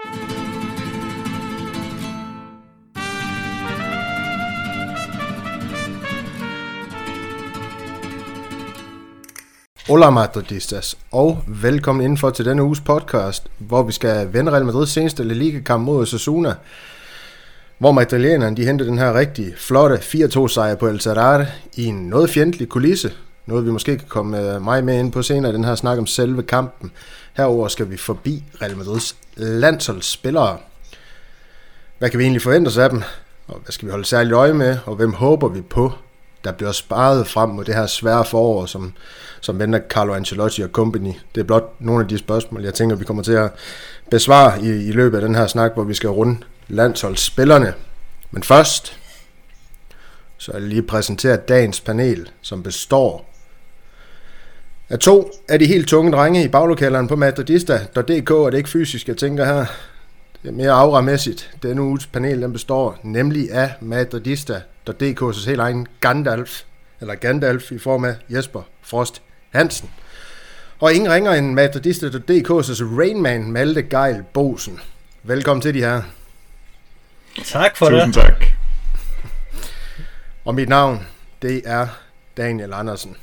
Hola Madridistas, og velkommen indenfor til denne uges podcast, hvor vi skal vende Real Madrids seneste La Liga-kamp mod Osasuna, hvor madrilenerne de hentede den her rigtig flotte 4-2 sejr på El Sadar i en noget fjendtlig kulisse. Noget vi måske kan komme meget med ind på senere i den her snak om selve kampen. Herover skal vi forbi Real Madrids landsholdsspillere. Hvad kan vi egentlig forvente os af dem? Og hvad skal vi holde særligt øje med? Og hvem håber vi på, der bliver sparet frem mod det her svære forår, som venter Carlo Ancelotti og company? Det er blot nogle af de spørgsmål, jeg tænker, vi kommer til at besvare i løbet af den her snak, hvor vi skal runde landsholdsspillerne. Men først, så er jeg lige præsenteret dagens panel, som består af to af de helt tunge drenge i baglokalerne på Madridista.dk, og det er ikke fysisk, jeg tænker her. Det er mere aura-mæssigt. Denne uges panel, den består nemlig af Madridista.dk's helt egen Gandalf i form af Jesper Frost Hansen. Og ingen ringer end Madridista.dk's Rainman Malte Geil Bosen. Velkommen til de her. Tak for Tusind det. Tak. Og mit navn, det er Daniel Andersen.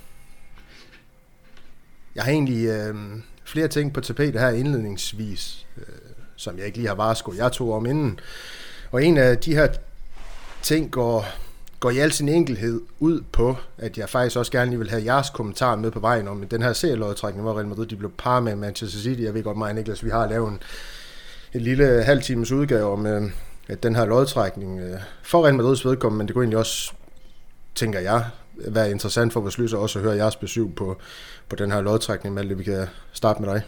Jeg har egentlig flere ting på tapetet her indledningsvis, som jeg ikke lige har varsket. Jeg tog om inden. Og en af de her ting går i al sin enkelhed ud på, at jeg faktisk også gerne lige vil have jeres kommentar med på vejen om den her serielodtrækning, hvor Real Madrid de blev par med Manchester City. Jeg ved godt, mig og Niklas, vi har lavet en lille halv times udgave om at den her lodtrækning for Real Madrids vedkommende, men det kunne egentlig også, tænker jeg, være interessant for vores lyser også at høre jeres besøg på den her lodtrækning. Malte, vi kan starte med dig.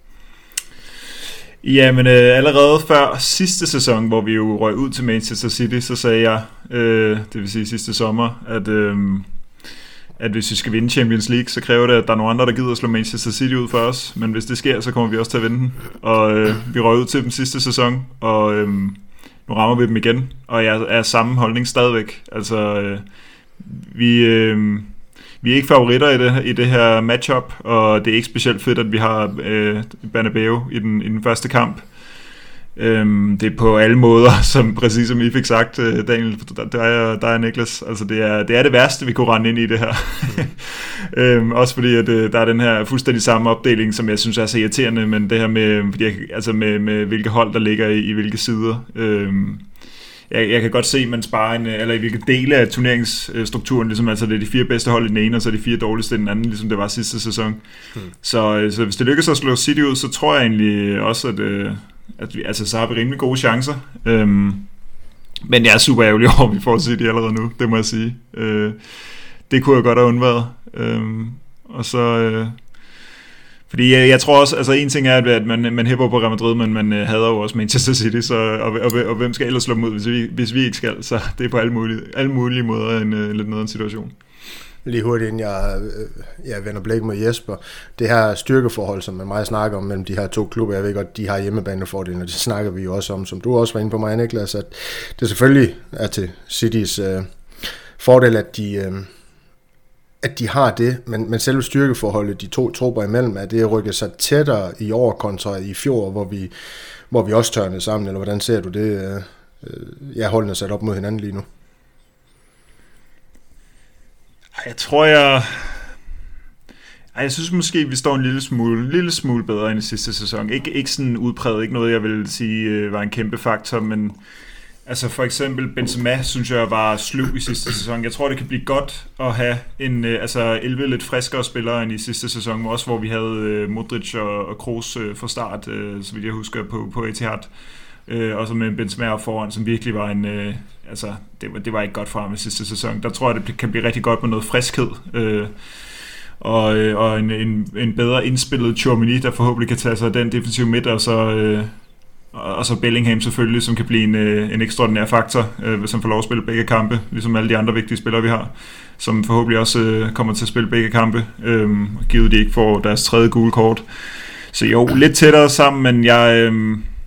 Ja, men allerede før sidste sæson, hvor vi jo røg ud til Manchester City, så sagde jeg, det vil sige sidste sommer, at hvis vi skal vinde Champions League, så kræver det, at der er nogle andre, der gider at slå Manchester City ud for os. Men hvis det sker, så kommer vi også til at vinde den. Og vi røg ud til dem sidste sæson, og nu rammer vi dem igen. Og jeg er samme holdning stadigvæk. Altså, vi er ikke favoritter i det her matchup, og det er ikke specielt fedt, at vi har Bernabeu i den første kamp. Det er på alle måder, præcis som I fik sagt, Daniel, der er Niklas. Altså det er det værste, vi kunne rende ind i det her. Også fordi at der er den her fuldstændig samme opdeling, som jeg synes er så irriterende, men det her med hvilke hold der ligger i hvilke sider. Jeg kan godt se, at man sparer eller i hvilke dele af turneringsstrukturen, ligesom altså det er de 4 bedste hold i den ene, og så er de 4 dårligste i den anden, ligesom det var sidste sæson. Så hvis det lykkes at slå City ud, så tror jeg egentlig også, at vi, altså, så har vi rimelig gode chancer. Men jeg er super ærgerlig over, at vi får City allerede nu, det må jeg sige. Det kunne jeg godt have undværet. Og så... Fordi jeg tror også, altså en ting er, at man hæpper på Real Madrid, men man hader jo også Manchester City, så, og hvem skal ellers slå dem ud, hvis vi ikke skal, så det er på alle mulige måder en lidt nederen situation. Lige hurtigt, inden jeg vender blik mod Jesper. Det her styrkeforhold, som man meget snakker om mellem de her to klubber, jeg ved godt, de har hjemmebanefordel, og det snakker vi jo også om, som du også var inde på mig, Niklas, at det selvfølgelig er til Citys fordel, at de har det, men selve styrkeforholdet, de to trupper imellem, er det rykket sig tættere i år kontra i fjor, hvor vi også tørnede sammen, eller hvordan ser du det? Holdene sat op mod hinanden lige nu. Jeg synes måske, vi står en lille smule bedre end i sidste sæson. Ikke sådan udpræget, ikke noget, jeg vil sige var en kæmpe faktor, men altså for eksempel Benzema, synes jeg, var sløv i sidste sæson. Jeg tror, det kan blive godt at have 11 lidt friskere spillere end i sidste sæson, også hvor vi havde Modric og Kroos fra start, så vidt jeg husker, på Etihad. Og så med Benzema foran, som virkelig var det var ikke godt for ham i sidste sæson. Der tror jeg, det kan blive rigtig godt med noget friskhed. Og en bedre indspillet Tchouaméni, der forhåbentlig kan tage sig af den defensive midt, og så Bellingham selvfølgelig, som kan blive en ekstraordinær faktor, hvis han får lov at spille begge kampe, ligesom alle de andre vigtige spillere, vi har, som forhåbentlig også kommer til at spille begge kampe, givet de ikke får deres 3. gule kort. Så jo, lidt tættere sammen, men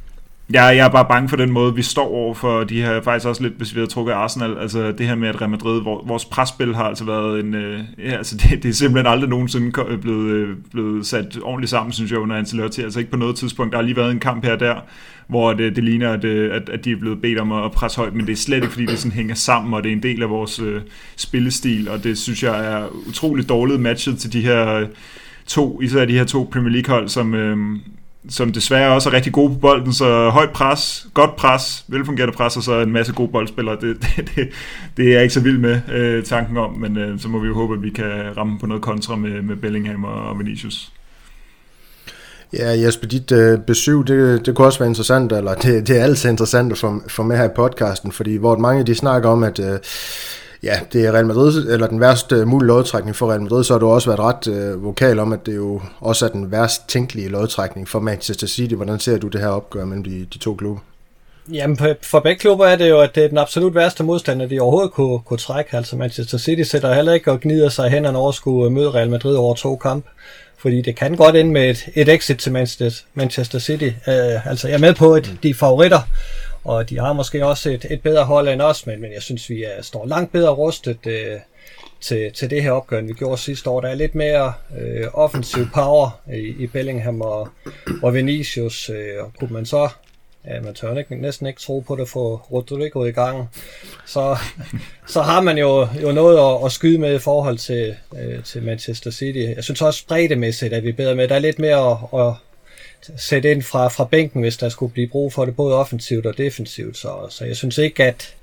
Jeg er bare bange for den måde, vi står over for de her, faktisk også lidt, hvis vi havde trukket Arsenal, altså det her med, at Real Madrid, vores presspil har altså været det er simpelthen aldrig nogensinde blevet sat ordentligt sammen, synes jeg, under Ancelotti, altså ikke på noget tidspunkt. Der har lige været en kamp her der, hvor det ligner, at de er blevet bedt om at presse højt, men det er slet ikke, fordi det sådan hænger sammen, og det er en del af vores spillestil, og det synes jeg er utroligt dårligt matchet til de her især de her to Premier League-hold, som desværre også er rigtig gode på bolden, så højt pres, godt pres, velfungerende pres, og så en masse gode boldspillere. Det er jeg ikke så vild med tanken om, men så må vi jo håbe, at vi kan ramme på noget kontra med Bellingham og Vinicius. Ja, Jesper, dit besøg, det kunne også være interessant, eller det er altid interessant for med her i podcasten, fordi hvor mange de snakker om, at det er Real Madrid, eller den værste mulige lodtrækning for Real Madrid, så har du også været ret vokal om, at det jo også er den værst tænkelige lodtrækning for Manchester City. Hvordan ser du det her opgør mellem de to klubber? Jamen, for begge klubber er det jo, at det er den absolut værste modstander, de overhovedet kunne trække. Altså Manchester City sætter heller ikke og gnider sig hen og over skulle møde Real Madrid over 2 kampe. Fordi det kan godt ende med et exit til Manchester City. Altså jeg er med på, at de er favoritter, og de har måske også et bedre hold end os, men jeg synes, vi står langt bedre rustet til det her opgør, end vi gjorde sidste år. Der er lidt mere offensiv power i Bellingham og Vinicius. Kunne man så, man tør næsten ikke tro på det, få Rodrigo i gang, så har man jo noget at skyde med i forhold til Manchester City. Jeg synes også breddemæssigt, at vi er bedre med. Der er lidt mere at sætte ind fra bænken, hvis der skulle blive brug for det, både offensivt og defensivt. Så jeg synes ikke, at...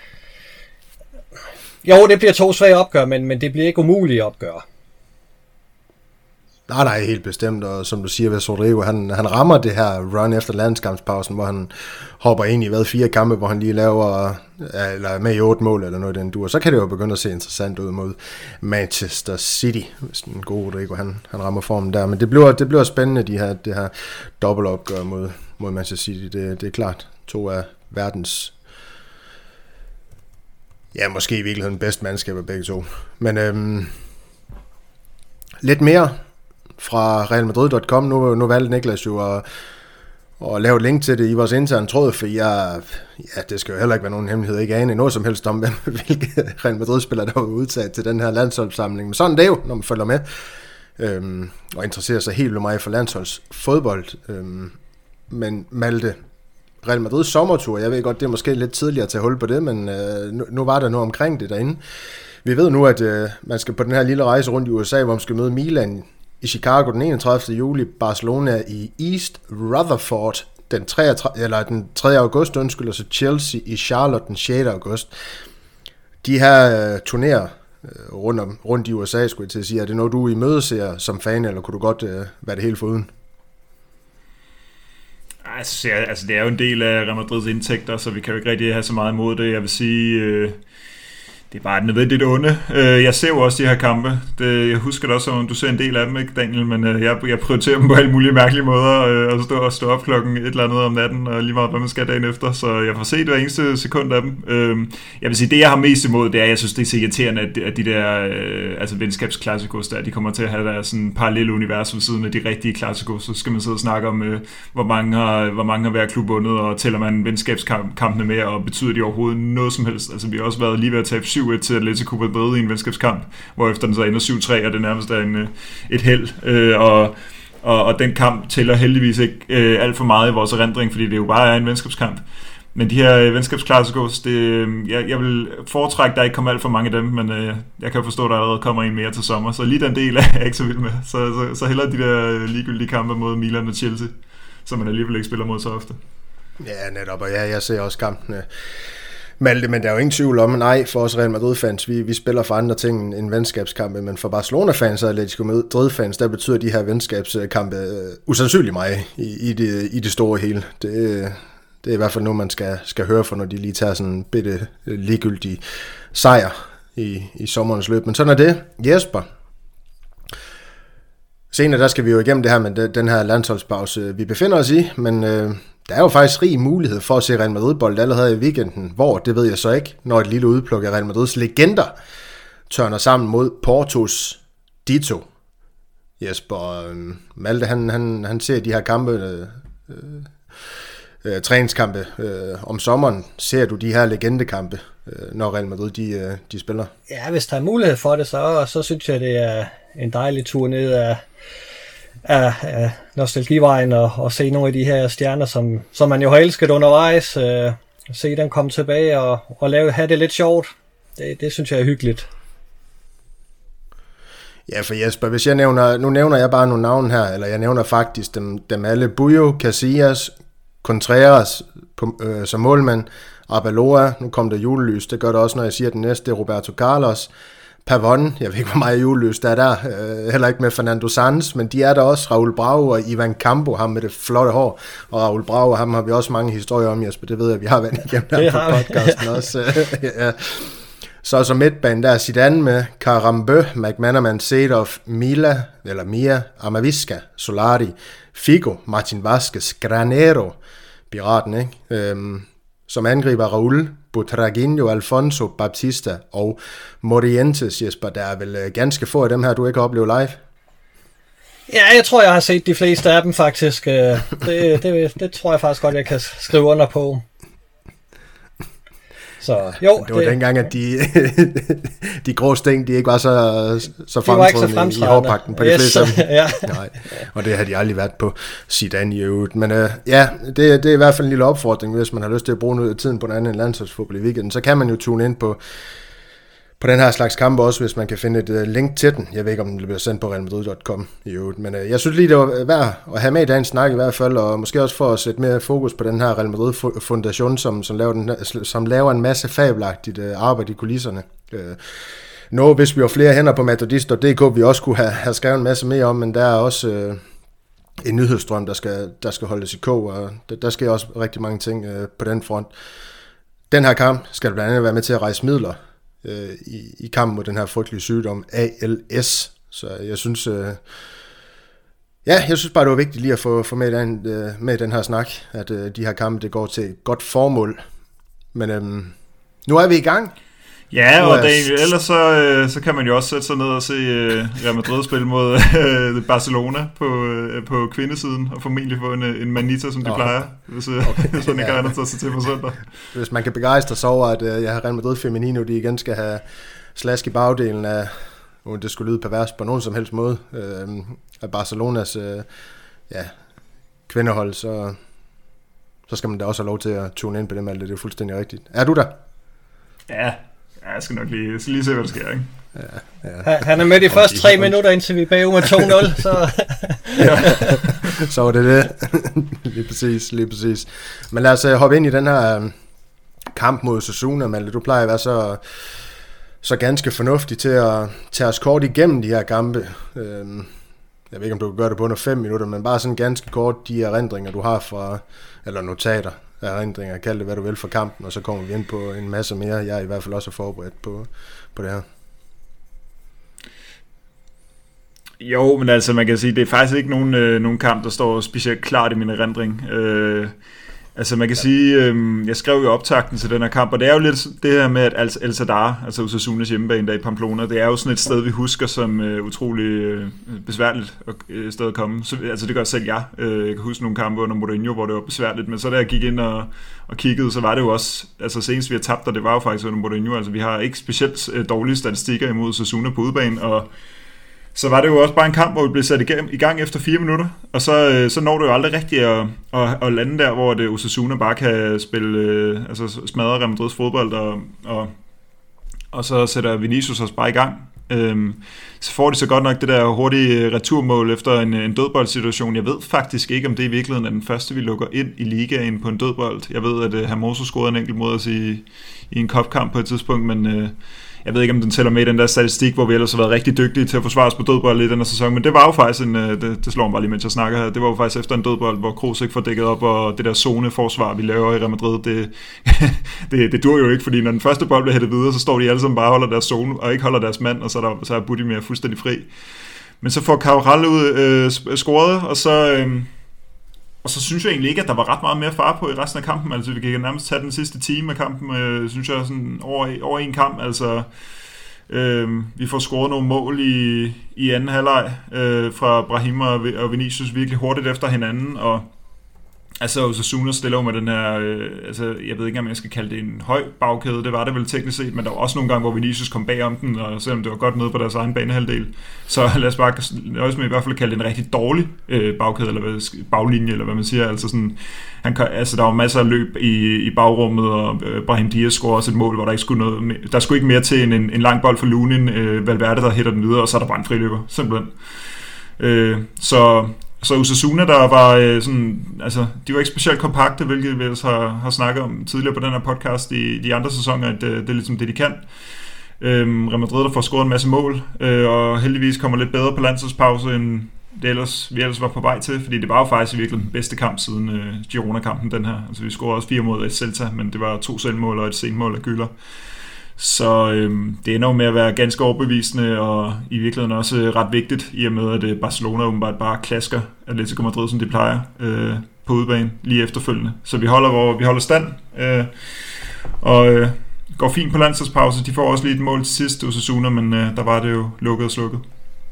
Jo, det bliver 2 svage opgør, men det bliver ikke umulige opgør. Nej, helt bestemt, og som du siger, hvis Rodrigo, han rammer det her run efter landskampspausen, hvor han hopper ind i 4 kampe, hvor han lige laver, eller med i 8 mål, eller noget den dur, så kan det jo begynde at se interessant ud mod Manchester City, hvis den gode Rodrigo, han rammer formen der, men det bliver spændende, det her dobbeltopgør mod Manchester City, det er klart, 2 af verdens, ja, måske i virkeligheden bedste mandskaber begge to, men lidt mere fra realmadrid.com. Nu valgte Niklas jo at lave et link til det i vores interne tråd, for det skal jo heller ikke være nogen hemmelighed, ikke ane noget som helst om, hvilke Real Madrid-spillere, der var udtaget til den her landsholdssamling. Men sådan det er jo, når man følger med og interesserer sig helt vildt meget for landsholdsfodbold. Men Malte, Real Madrids sommertur, jeg ved godt, det er måske lidt tidligere at tage hul på det, men nu var der noget omkring det derinde. Vi ved nu, at man skal på den her lille rejse rundt i USA, hvor man skal møde Milan i Chicago den 31. juli, Barcelona i East Rutherford den 3. august, og så Chelsea i Charlotte den 6. august. De her turnerer rundt i USA, skulle jeg til at sige, er det noget, du i møde ser som fan, eller kunne du godt være det helt foruden? Altså, det er jo en del af Real Madrids indtægter, så vi kan jo ikke rigtig have så meget imod det. Jeg vil sige... Det er bare nødvendigt onde. Jeg ser jo også de her kampe. Jeg husker det også, som du ser en del af dem, ikke Daniel? Men jeg prioriterer dem på alle mulige mærkelige måder. Og stå op klokken et eller andet om natten, og lige meget hvad man skal dagen efter. Så jeg får set hver eneste sekund af dem. Jeg vil sige, det jeg har mest imod, det er, jeg synes, det er så irriterende, at de der venskabsklassikos der, de kommer til at have der sådan parallelle univers ved siden af de rigtige klassikos. Så skal man sidde og snakke om, hvor mange har hver klub vundet, og tæller man venskabskampene med, og betyder de overhovedet noget som helst. Altså, vi har også været lige ved at tabe 7-1 til Atletico Madrid i en venskabskamp, hvor efter den så ender 7-3, og det nærmest er et held. Og den kamp tæller heldigvis ikke alt for meget i vores erindring, fordi det jo bare er en venskabskamp. Men de her venskabsklassikos, jeg vil foretrække, der ikke kommer alt for mange af dem, men jeg kan forstå, at der allerede kommer en mere til sommer, så lige den del er jeg ikke så vild med. Så hellere de der ligegyldige kampe mod Milan og Chelsea, som man alligevel ikke spiller mod så ofte. Ja, netop, og jeg ser også kampene. Malte, men der er jo ingen tvivl om, nej, for os Real Madrid-fans, vi spiller for andre ting end venskabskampe, men for Barcelona-fans og Atletico Madrid-fans, der betyder de her venskabskampe usandsynligt meget i det store hele. Det er i hvert fald noget, man skal høre for, når de lige tager sådan en bitte ligegyldig sejr i sommerens løb. Men sådan er det. Jesper, senere der skal vi jo igennem det her med den her landsholdspause, vi befinder os i, men... Der er jo faktisk rig mulighed for at se Real Madrid-bold allerede i weekenden, hvor, det ved jeg så ikke, når et lille udpluk af Real Madrids legender tørner sammen mod Portos Dito. Jesper Malte, han ser de her kampe træningskampe om sommeren. Ser du de her legendekampe, når Real Madrid de spiller? Ja, hvis der er mulighed for det, så synes jeg, det er en dejlig tur ned af nostalgivejen og se nogle af de her stjerner, som man jo har elsket undervejs. Se dem komme tilbage og have det lidt sjovt. Det synes jeg er hyggeligt. Ja, for Jesper, hvis nu nævner jeg bare nogle navne her, eller jeg nævner faktisk dem alle. Buyo, Casillas, Contreras som målmand, Arbeloa, nu kom der julelys, det gør det også, når jeg siger den næste, det er Roberto Carlos, Pavon, jeg ved ikke, hvor meget julelys der er der, heller ikke med Fernando Sanz, men de er der også, Raúl Bravo og Ivan Campo, ham med det flotte hår, og Raúl Bravo, ham har vi også mange historier om, Jesper, det ved jeg, vi har været igennem her på podcasten også. Ja. Så som midtbanen der er Zidane med Karambø, McManaman, Seedorf, Mia, Amavisca, Solari, Figo, Martin Vázquez, Granero, piraten, ikke? Som angriber Raúl, Butraguinho, Alfonso, Baptista og Morientes, Jesper. Der er vel ganske få af dem her, du ikke har oplevet live? Ja, jeg tror, jeg har set de fleste af dem faktisk. Det tror jeg faktisk godt, jeg kan skrive under på. Så, jo, det var dengang, at de grå sting, de ikke var så fremtrædende i hårpakken på de fleste af dem. Ja. Nej, og det har de aldrig været på Zidane i øvrigt. Men ja, det er i hvert fald en lille opfordring, hvis man har lyst til at bruge noget af tiden på en anden landsholdsfodbold i weekenden. Så kan man jo tune ind på den her slags kampe også, hvis man kan finde et link til den. Jeg ved ikke, om den bliver sendt på realmadrid.com i øvrigt. Men jeg synes lige, det var værd at have med i dagens snak i hvert fald, og måske også for at sætte mere fokus på den her Real Madrid-foundation, som laver en masse fabelagtigt arbejde i kulisserne. Hvis vi har flere hænder på Madridist.dk, vi også kunne have skrevet en masse mere om, men der er også en nyhedsstrøm, der skal holdes i kog, og der sker også rigtig mange ting på den front. Den her kamp skal blandt andet være med til at rejse midler i kampen mod den her frygtelige sygdom ALS. Så jeg synes bare det var vigtigt lige at få med i den her snak, at de her kampe det går til et godt formål. Men nu er vi i gang. Ja, og ellers så kan man jo også sætte sig ned og se Real Madrid spille mod Barcelona på kvindesiden, og formentlig få en manita, som de plejer, hvis man ikke har andet til på søndag. Hvis man kan begejstre sig over, at jeg har Real Madrid Femenino, de igen skal have slask i bagdelen af, det skulle lyde pervers på nogen som helst måde, af Barcelonas kvindehold, så skal man da også have lov til at tune ind på det, Malte. Det er fuldstændig rigtigt. Er du der? Ja, jeg skal nok lige se, hvad der sker, ikke? Ja. Han er med de første 3 minutter, indtil vi er bagud med 2-0, så... Så var det. Lige præcis. Men lad os hoppe ind i den her kamp mod Osasuna, Malte. Du plejer at være så ganske fornuftig til at tage os kort igennem de her kampe. Jeg ved ikke, om du kan gøre det på under 5 minutter, men bare sådan ganske kort de erindringer, du har fra, eller notater, erindringer, kald det hvad du vil for kampen, og så kommer vi ind på en masse mere. Jeg er i hvert fald også forberedt på det her. Jo, men altså man kan sige, det er faktisk ikke nogen kamp, der står specielt klart i min erindring. Altså man kan sige, jeg skrev jo optakten til den her kamp, og det er jo lidt det her med, at El Sadar, altså Osasunas hjemmebane der i Pamplona, det er jo sådan et sted, vi husker som utrolig besværligt sted at komme. Så, altså det gør selv jeg. Jeg kan huske nogle kampe under Mourinho, hvor det var besværligt, men så da jeg gik ind og kiggede, så var det jo også, altså senest vi har tabt, og det var jo faktisk under Mourinho, altså vi har ikke specielt dårlige statistikker imod Osasuna på udebane, og så var det jo også bare en kamp, hvor vi blev sat i gang efter 4 minutter, og så når du jo aldrig rigtigt at lande der, hvor det Osasuna bare kan spille, altså smadre Real Madrids fodbold, og så sætter Vinicius os bare i gang. Så får de så godt nok det der hurtige returmål efter en dødboldsituation. Jeg ved faktisk ikke, om det i virkeligheden er den første, vi lukker ind i ligaen på en dødbold. Jeg ved, at Hermoso scorede en enkelt mod os i en cupkamp på et tidspunkt, men... Jeg ved ikke, om den tæller med i den der statistik, hvor vi ellers har været rigtig dygtige til at forsvare os på dødbold i den her sæson, men det var jo faktisk det slår mig bare lige, mens jeg snakker her, det var jo faktisk efter en dødbold, hvor Kroos ikke får dækket op, og det der zoneforsvar, vi laver i Real Madrid, det dur jo ikke, fordi når den første bold bliver hættet videre, så står de alle sammen bare og holder deres zone, og ikke holder deres mand, og så er Budimir fuldstændig fri. Men så får Cabral ud scoret, og så synes jeg egentlig ikke, at der var ret meget mere fare på i resten af kampen. Altså vi kan nærmest tage den sidste time af kampen, synes jeg, sådan over en kamp. Altså vi får scoret nogle mål i anden halvleg fra Brahim og Vinicius virkelig hurtigt efter hinanden, Altså Osasuna stiller jo med den her, altså jeg ved ikke om jeg skal kalde det en høj bagkæde, det var det vel teknisk set, men der var også nogle gange, hvor Vinicius kom bag om den, og selvom det var godt nede på deres egen banehalvdel, så lad os bare nøjes med i hvert fald kalde det en rigtig dårlig bagkæde, eller baglinje, eller hvad man siger, altså sådan, der var masser af løb i bagrummet, og Brahim Diaz scorede også et mål, hvor der ikke skulle noget, der skulle ikke mere til en lang bold for Lunin, Valverde der hætter den videre, og så er der bare en friløber, simpelthen. Så Osasuna, der var sådan, altså, de var ikke specielt kompakte, hvilket vi ellers har snakket om tidligere på den her podcast i de andre sæsoner, at det er ligesom det, de kan. Real Madrid, der får scoret en masse mål, og heldigvis kommer lidt bedre på landsholdspause, end vi ellers var på vej til, fordi det var jo faktisk i virkelig den bedste kamp siden Girona-kampen, den her. Altså, vi scorede også 4 mål af Celta, men det var 2 selvmål og et sent mål af Güler. Så det ender jo med at være ganske overbevisende, og i virkeligheden også ret vigtigt, i og med at Barcelona åbenbart bare klasker Atletico Madrid, som de plejer, på udebane lige efterfølgende. Så vi holder stand, og går fint på landsholdspause. De får også lige et mål til sidst, Osasuna, men der var det jo lukket og slukket.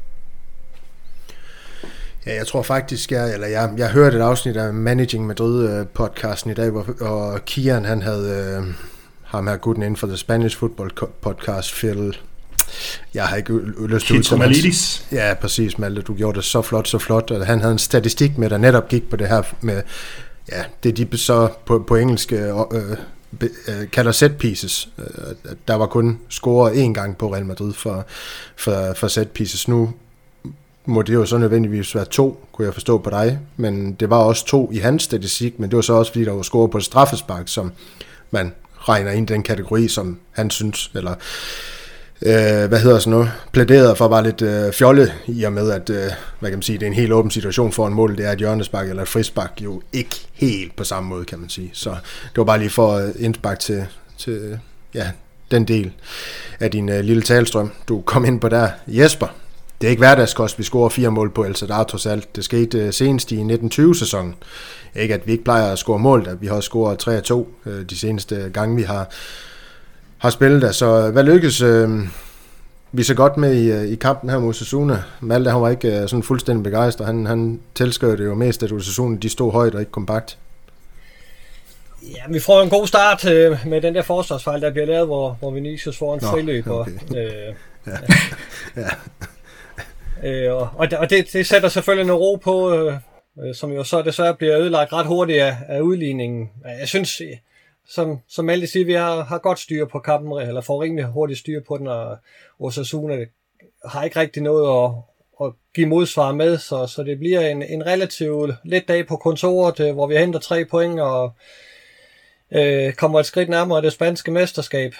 Ja, jeg tror faktisk, jeg hørte et afsnit af Managing Madrid-podcasten i dag, hvor Kian, han havde... ham her gutten inden for The Spanish Football Podcast, Phil. Jeg har ikke lyst til at udtale. Ja, præcis, Malte. Du gjorde det så flot. Og han havde en statistik med, der netop gik på det her med, ja, det de så på engelsk kalder set pieces. Der var kun scoret 1 gang på Real Madrid for set pieces. Nu må det jo så nødvendigvis være 2, kunne jeg forstå på dig. Men det var også 2 i hans statistik, men det var så også, fordi der var scoret på et straffespark, som man regner ind den kategori, som han synes, eller plæderede for bare lidt fjolle, i og med, at hvad kan man sige, det er en helt åben situation for en mål, det er et hjørnespark eller et frispark, jo ikke helt på samme måde, kan man sige. Så det var bare lige for indspark til ja, den del af din lille talstrøm, du kom ind på der. Jesper, det er ikke hverdagskost, vi scorer 4 mål på El Sadar trods alt. Det skete senest i 1920-sæsonen. Ikke at vi ikke plejer at score mål, at vi har også scoret 3-2 de seneste gange, vi har spillet der. Så hvad lykkes vi så godt med i kampen her mod Osasuna? Malte, han var ikke sådan fuldstændig begejstret. Han tilskød det jo mest, at Osasuna de stod højt og ikke kompakt. Ja, vi får en god start med den der forsvarsfejl, der bliver lavet, hvor Vinicius får en friløber. Okay. Og det sætter selvfølgelig noget ro på, som jo så desværre bliver ødelagt ret hurtigt af udligningen. Jeg synes, som alle siger, vi har godt styr på kampen, eller får rimelig hurtigt styr på den, og Osasuna har ikke rigtig noget at give modsvar med, så det bliver en relativt let dag på kontoret, hvor vi henter 3 point og kommer et skridt nærmere det spanske mesterskab.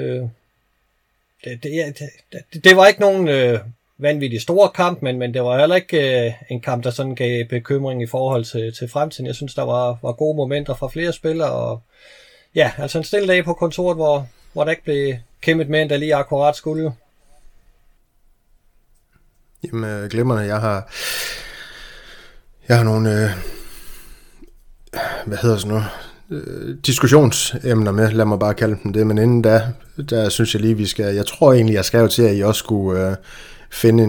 Det var ikke nogen vanvittig stor kamp, men det var heller ikke en kamp, der sådan gav bekymring i forhold til fremtiden. Jeg synes, der var gode momenter fra flere spillere, og ja, altså en stille dag på kontoret, hvor der ikke blev kæmpet med, end der lige akkurat skulle. Jamen, glimrende. Jeg har nogle diskussionsemner med, lad mig bare kalde dem det, men inden der synes jeg lige, vi skal, jeg tror egentlig, jeg skrev til, at I også skulle finde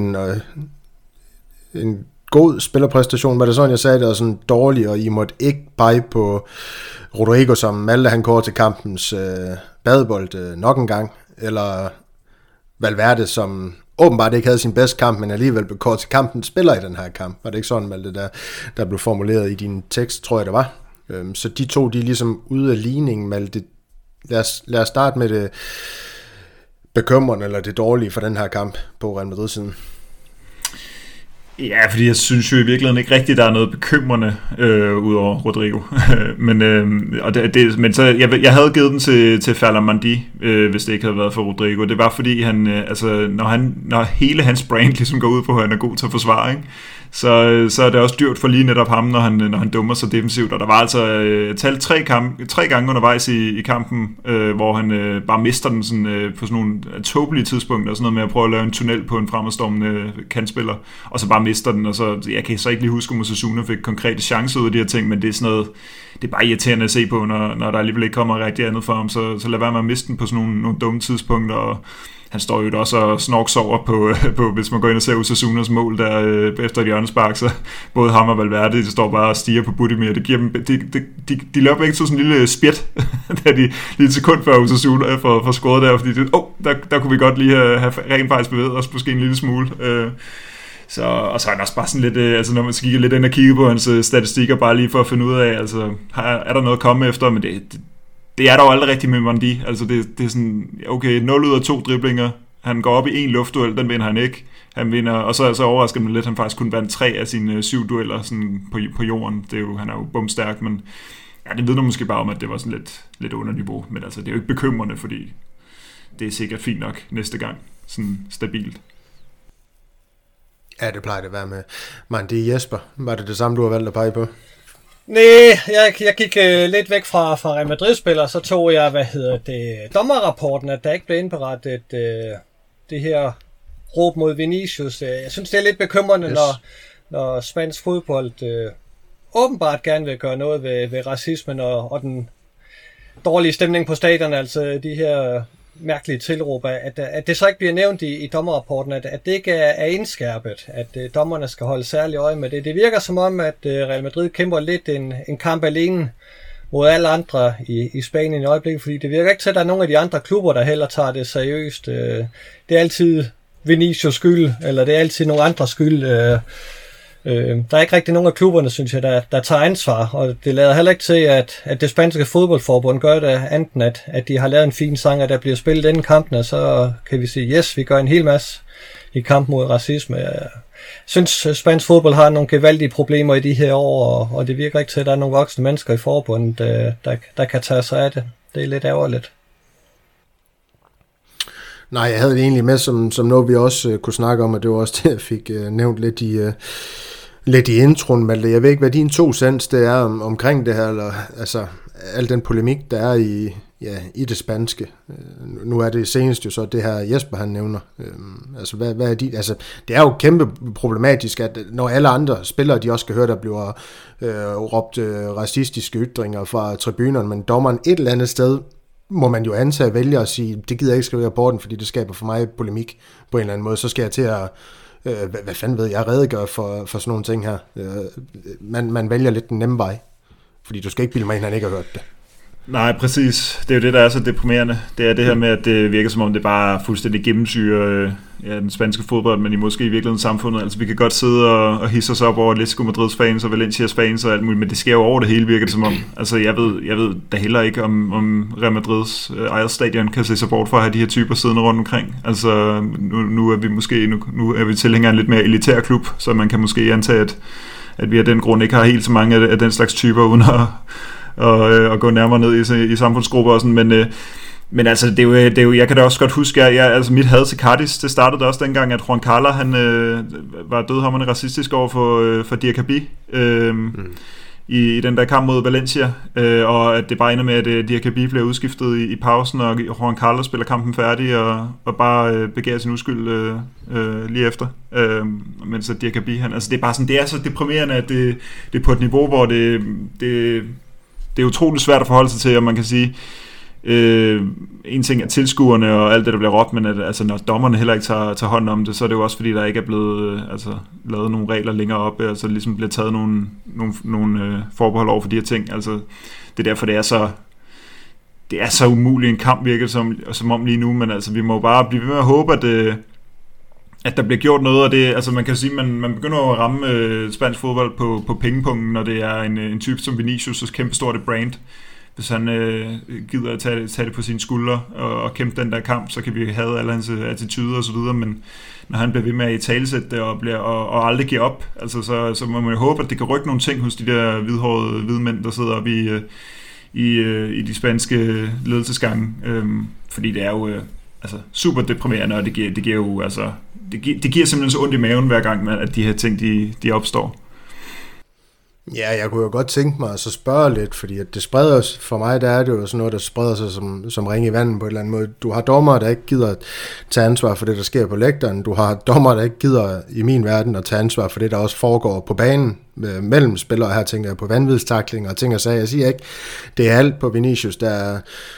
en god spillerpræstation. Var det sådan, jeg sagde det, og sådan dårlig, og I måtte ikke pege på Rodrigo, som Malte han går til kampens badebold nok en gang, eller Valverde, som åbenbart ikke havde sin bedste kamp, men alligevel blev kort til kampens spiller i den her kamp. Var det ikke sådan, Malte, der blev formuleret i din tekst, tror jeg det var. Så de to, de er ligesom ude af ligningen, Malte. Lad os starte med det bekymrende eller det dårlige for den her kamp på Real Madrid-siden. Ja, fordi jeg synes jo i virkeligheden ikke rigtigt, der er noget bekymrende ud over Rodrigo. Men så jeg havde givet den til Ferland Mendy, hvis det ikke havde været for Rodrigo. Det var fordi han, når hele hans brand ligesom går ud på, at han er god til at forsvare, ikke? Så er det også dyrt for lige netop ham, når han dummer sig defensivt. Og der var altså talt 3 gange undervejs i kampen, hvor han bare mister den sådan, på sådan nogle tåbelige tidspunkter, sådan noget med at prøve at lave en tunnel på en fremadstormende kantspiller, og så bare mister den. Og så, jeg kan så ikke lige huske, om Osasuna fik konkrete chancer ud af de her ting, men det er sådan noget, det er bare irriterende at se på, når der alligevel ikke kommer rigtig andet for ham, så lad være med at miste den på sådan nogle dumme tidspunkter. Og han står jo også og snorksover på, hvis man går ind og ser Osasunas mål der efter et hjørnespark, så både ham og Valverde, de står bare og stiger på Budimir. Det giver dem, de laver begge to sådan en lille spjæt, da de lige et sekund før Osasuna får scoret der, fordi der kunne vi godt lige have rent faktisk bevæget os måske en lille smule. Og så er han også bare sådan lidt, når man skal kigge lidt ind og kigge på hans statistikker, bare lige for at finde ud af, er der noget at komme efter, men det er der jo aldrig rigtigt med Mendy. Altså det er sådan, okay, 0 ud af 2 driblinger, han går op i en luftduel, den vinder han ikke. Han vinder, og så overrasker man lidt, han faktisk kun vandt 3 af sine 7 dueller sådan på jorden. Han er jo bumstærk, men ja, det vidner måske bare om, at det var sådan lidt under niveau. Men altså, det er jo ikke bekymrende, fordi det er sikkert fint nok næste gang. Sådan stabilt. Ja, det plejer det at være med. Men det er Jesper. Var det samme, du har valgt at pege på? Nej, jeg gik lidt væk fra Real Madrid-spillere, så tog jeg, dommerrapporten, at der ikke blev indberettet det her råb mod Vinicius. Jeg synes, det er lidt bekymrende, yes. når spansk fodbold åbenbart gerne vil gøre noget ved racismen og den dårlige stemning på stadion, altså de her mærkelige tilråb, at det så ikke bliver nævnt i dommerrapporten, at det ikke er indskærpet, at dommerne skal holde særlig øje med det. Det virker som om, at Real Madrid kæmper lidt en kamp alene mod alle andre i Spanien i øjeblikket, fordi det virker ikke til, at der er nogle af de andre klubber, der heller tager det seriøst. Det er altid Vinicius skyld, eller det er altid nogle andres skyld. Der er ikke rigtig nogen af klubberne, synes jeg, der tager ansvar, og det lader heller ikke til, at det spanske fodboldforbund gør det, enten at de har lavet en fin sang, og der bliver spillet inden kampene, så kan vi sige, yes, vi gør en hel masse i kamp mod racisme. Jeg synes, spansk fodbold har nogle gevaldige problemer i de her år, og det virker ikke til, at der er nogle voksne mennesker i forbundet, der kan tage sig af det. Det er lidt ærgerligt. Nej, jeg havde det egentlig med som noget, vi også kunne snakke om, og det var også det, jeg fik nævnt lidt i introen, Malte. Jeg ved ikke, hvad din 2 cents det er omkring det her, eller altså al den polemik, der er i det spanske. Nu er det senest jo så det her Jesper, han nævner. Altså, hvad er de? Altså, det er jo kæmpe problematisk, at når alle andre spillere, de også skal høre, der bliver råbt racistiske ytringer fra tribunerne, men dommeren et eller andet sted, må man jo antage at vælge at sige, det gider jeg ikke skrive i rapporten, fordi det skaber for mig polemik på en eller anden måde, så skal jeg til at hvad fanden ved jeg, redegør for sådan nogle ting her. Man vælger lidt den nemme vej, fordi du skal ikke bilde mig ind, han ikke har hørt det. Nej, præcis. Det er jo det, der er så deprimerende. Det er det her med, at det virker som om, det bare er fuldstændig gennemsyrer den spanske fodbold, men måske i virkeligheden samfundet. Altså, vi kan godt sidde og hisse os op over Atletico Madrids fans og Valencias fans og alt muligt, men det sker jo over det hele, virker det som om. Altså, jeg ved da heller ikke, om Real Madrids eget stadion kan se sig bort for at have de her typer siddende rundt omkring. Altså, nu er vi måske nu er vi tilhængere af en lidt mere elitær klub, så man kan måske antage, at vi af den grund ikke har helt så mange af den slags typer, uden og gå nærmere ned i samfundsgrupper og sådan, men altså det er jo jeg kan da også godt huske, altså mit had til Cardis, det startede også dengang, at Juan Carlos, han var dødhamrende racistisk over for Diakabi i den der kamp mod Valencia, og at det bare ender med, at Diakabi bliver udskiftet i pausen, og Juan Carlos spiller kampen færdig og bare begærer sin uskyld lige efter, men så Diakabi, altså det er bare sådan, det er så deprimerende, at det er på et niveau, hvor det er utroligt svært at forholde sig til, og man kan sige, en ting er tilskuerne og alt det, der bliver råbt, men altså, når dommerne heller ikke tager hånd om det, så er det jo også fordi, der ikke er blevet lavet nogle regler længere op, altså ligesom bliver taget nogle forbehold over for de her ting. Altså, det er derfor, det er så umuligt en kamp, virker som om lige nu, men altså, vi må bare blive ved med at håbe, at der bliver gjort noget af det. Altså man kan sige, man begynder at ramme spansk fodbold på pengepunkten, når det er en type som Vinicius, så kæmpe stort et brand. Hvis han gider at tage det på sine skuldre og kæmpe den der kamp, så kan vi have alle hans attituder og så videre, men når han bliver ved med at italesætte det og aldrig give op, altså så må man jo håbe, at det kan rykke nogle ting hos de der hvidhårede hvide mænd, der sidder oppe i de spanske ledelsesgange, fordi det er jo altså super deprimerende, og det giver jo altså det giver simpelthen så ondt i maven hver gang, at de her ting de opstår. Ja, jeg kunne jo godt tænke mig at så spørge lidt, fordi at det spreder sig, for mig der er det jo sådan noget, der spreder sig som ring i vandet på et eller andet måde. Du har dommere, der ikke gider at tage ansvar for det, der sker på lægteren. Du har dommere, der ikke gider i min verden at tage ansvar for det, der også foregår på banen mellem spillere. Her tænker jeg på vanvidstaklinger og ting og sager. Jeg siger ikke, det er alt på Vinicius, der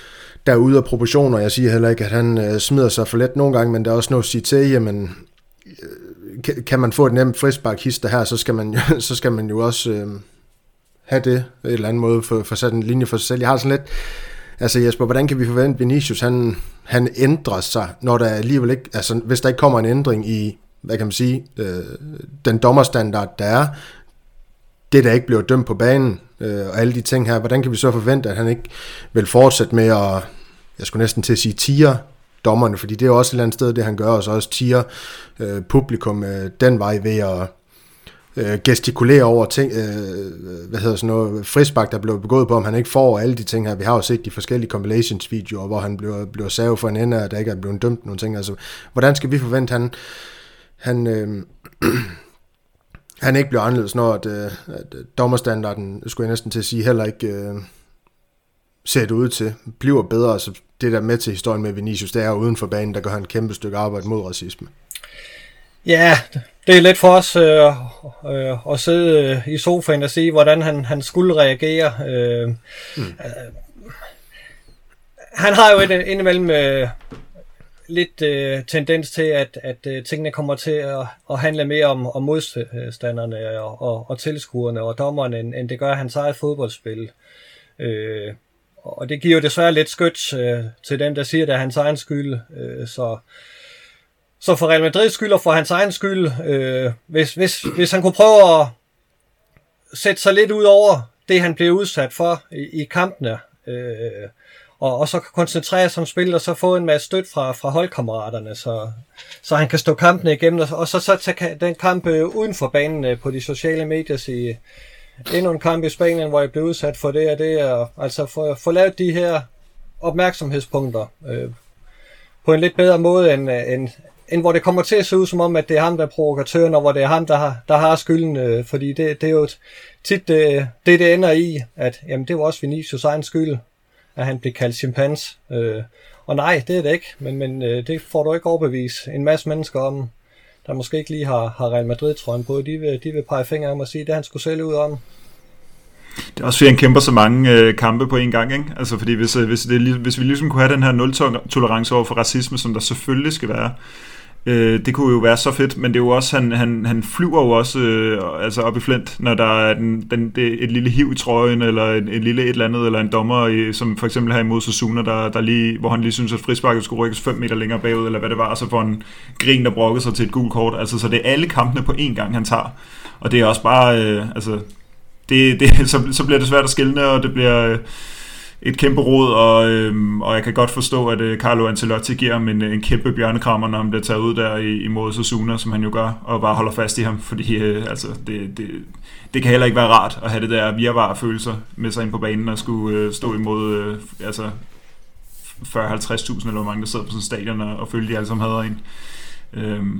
der er ude af proportioner. Jeg siger heller ikke, at han smider sig for let nogle gange, men der er også noget at sige til, jamen, kan man få et nemt frisparkhister her, så skal man jo også have det på en eller anden måde, for sat en linje for sig selv. Jeg har sådan lidt, altså Jesper, hvordan kan vi forvente Vinicius, han ændrer sig, når der alligevel ikke, altså hvis der ikke kommer en ændring i, hvad kan man sige, den dommerstandard, der er, det der ikke bliver dømt på banen, og alle de ting her, hvordan kan vi så forvente, at han ikke vil fortsætte med at, jeg skulle næsten til at sige, tier dommerne, fordi det er jo også et eller andet sted, det han gør, og så også tier publikum den vej ved at gestikulere over ting, frispark, der blev begået på, om han ikke får alle de ting her. Vi har jo set de forskellige compilations-videoer, hvor han bliver savet for en ende, og der ikke er blevet dømt nogle ting. Altså, hvordan skal vi forvente, han ikke bliver anderledes, når at dommerstandarden, skulle jeg næsten til at sige, heller ikke ser det ud til, bliver bedre. Så det der med til historien med Vinicius, det er uden for banen, der gør han et kæmpe stykke arbejde mod racisme. Ja, det er lidt for os at sidde i sofaen og se, hvordan han skulle reagere. Han har jo indimellem lidt tendens til, at tingene kommer til at handle mere om modstanderne og tilskuerne og dommerne, end det gør hans eget fodboldspil. Og det giver jo desværre lidt skyts til dem, der siger, at det er hans egen skyld. Så for Real Madrids skyld og for hans egen skyld, hvis han kunne prøve at sætte sig lidt ud over det, han bliver udsat for i kampene, og så koncentrere sig om spil, og så få en masse støtte fra holdkammeraterne, så han kan stå kampene igennem, og så tage den kamp uden for banen på de sociale medier, sige, endnu en kamp i Spanien, hvor jeg blev udsat for det og det, og altså få lavet de her opmærksomhedspunkter på en lidt bedre måde, end hvor det kommer til at se ud som om, at det er ham, der er provokatøren, og hvor det er ham, der har skylden, fordi det er jo tit det ender i, at jamen, det var også Vinicius egen skyld, at han blev kaldt chimpans. Og nej, det er det ikke, men det får du ikke overbevise en masse mennesker om, der måske ikke lige har Real Madrid-trøjen på. De vil pege fingre om og sige, det han skulle sælge ud om. Det er også fordi, han kæmper så mange kampe på en gang, ikke? Altså fordi hvis vi ligesom kunne have den her nul-tolerance over for racisme, som der selvfølgelig skal være, det kunne jo være så fedt, men det er jo også, han flyver jo også altså op i flint, når der er et lille hiv i trøjen, eller en lille et eller andet, eller en dommer, som for eksempel her imod Osasuna, der lige, hvor han lige synes, at frisparket skulle rykkes 5 meter længere bagud, eller hvad det var, og så får en grin, der brokker sig til et gult kort. Altså, så det er alle kampene på én gang, han tager. Og det er også bare, så bliver det svært at skelne, og det bliver et kæmpe rod, og jeg kan godt forstå, at Carlo Ancelotti giver ham en kæmpe bjørnekrammer, når han bliver taget ud der imod Osasuna, som han jo gør, og bare holder fast i ham, fordi det kan heller ikke være rart at have det der virvare følelser med sig ind på banen og skulle stå imod 40-50.000 eller hvor mange der sidder på sådan en stadion og følge de alle sammen hader en.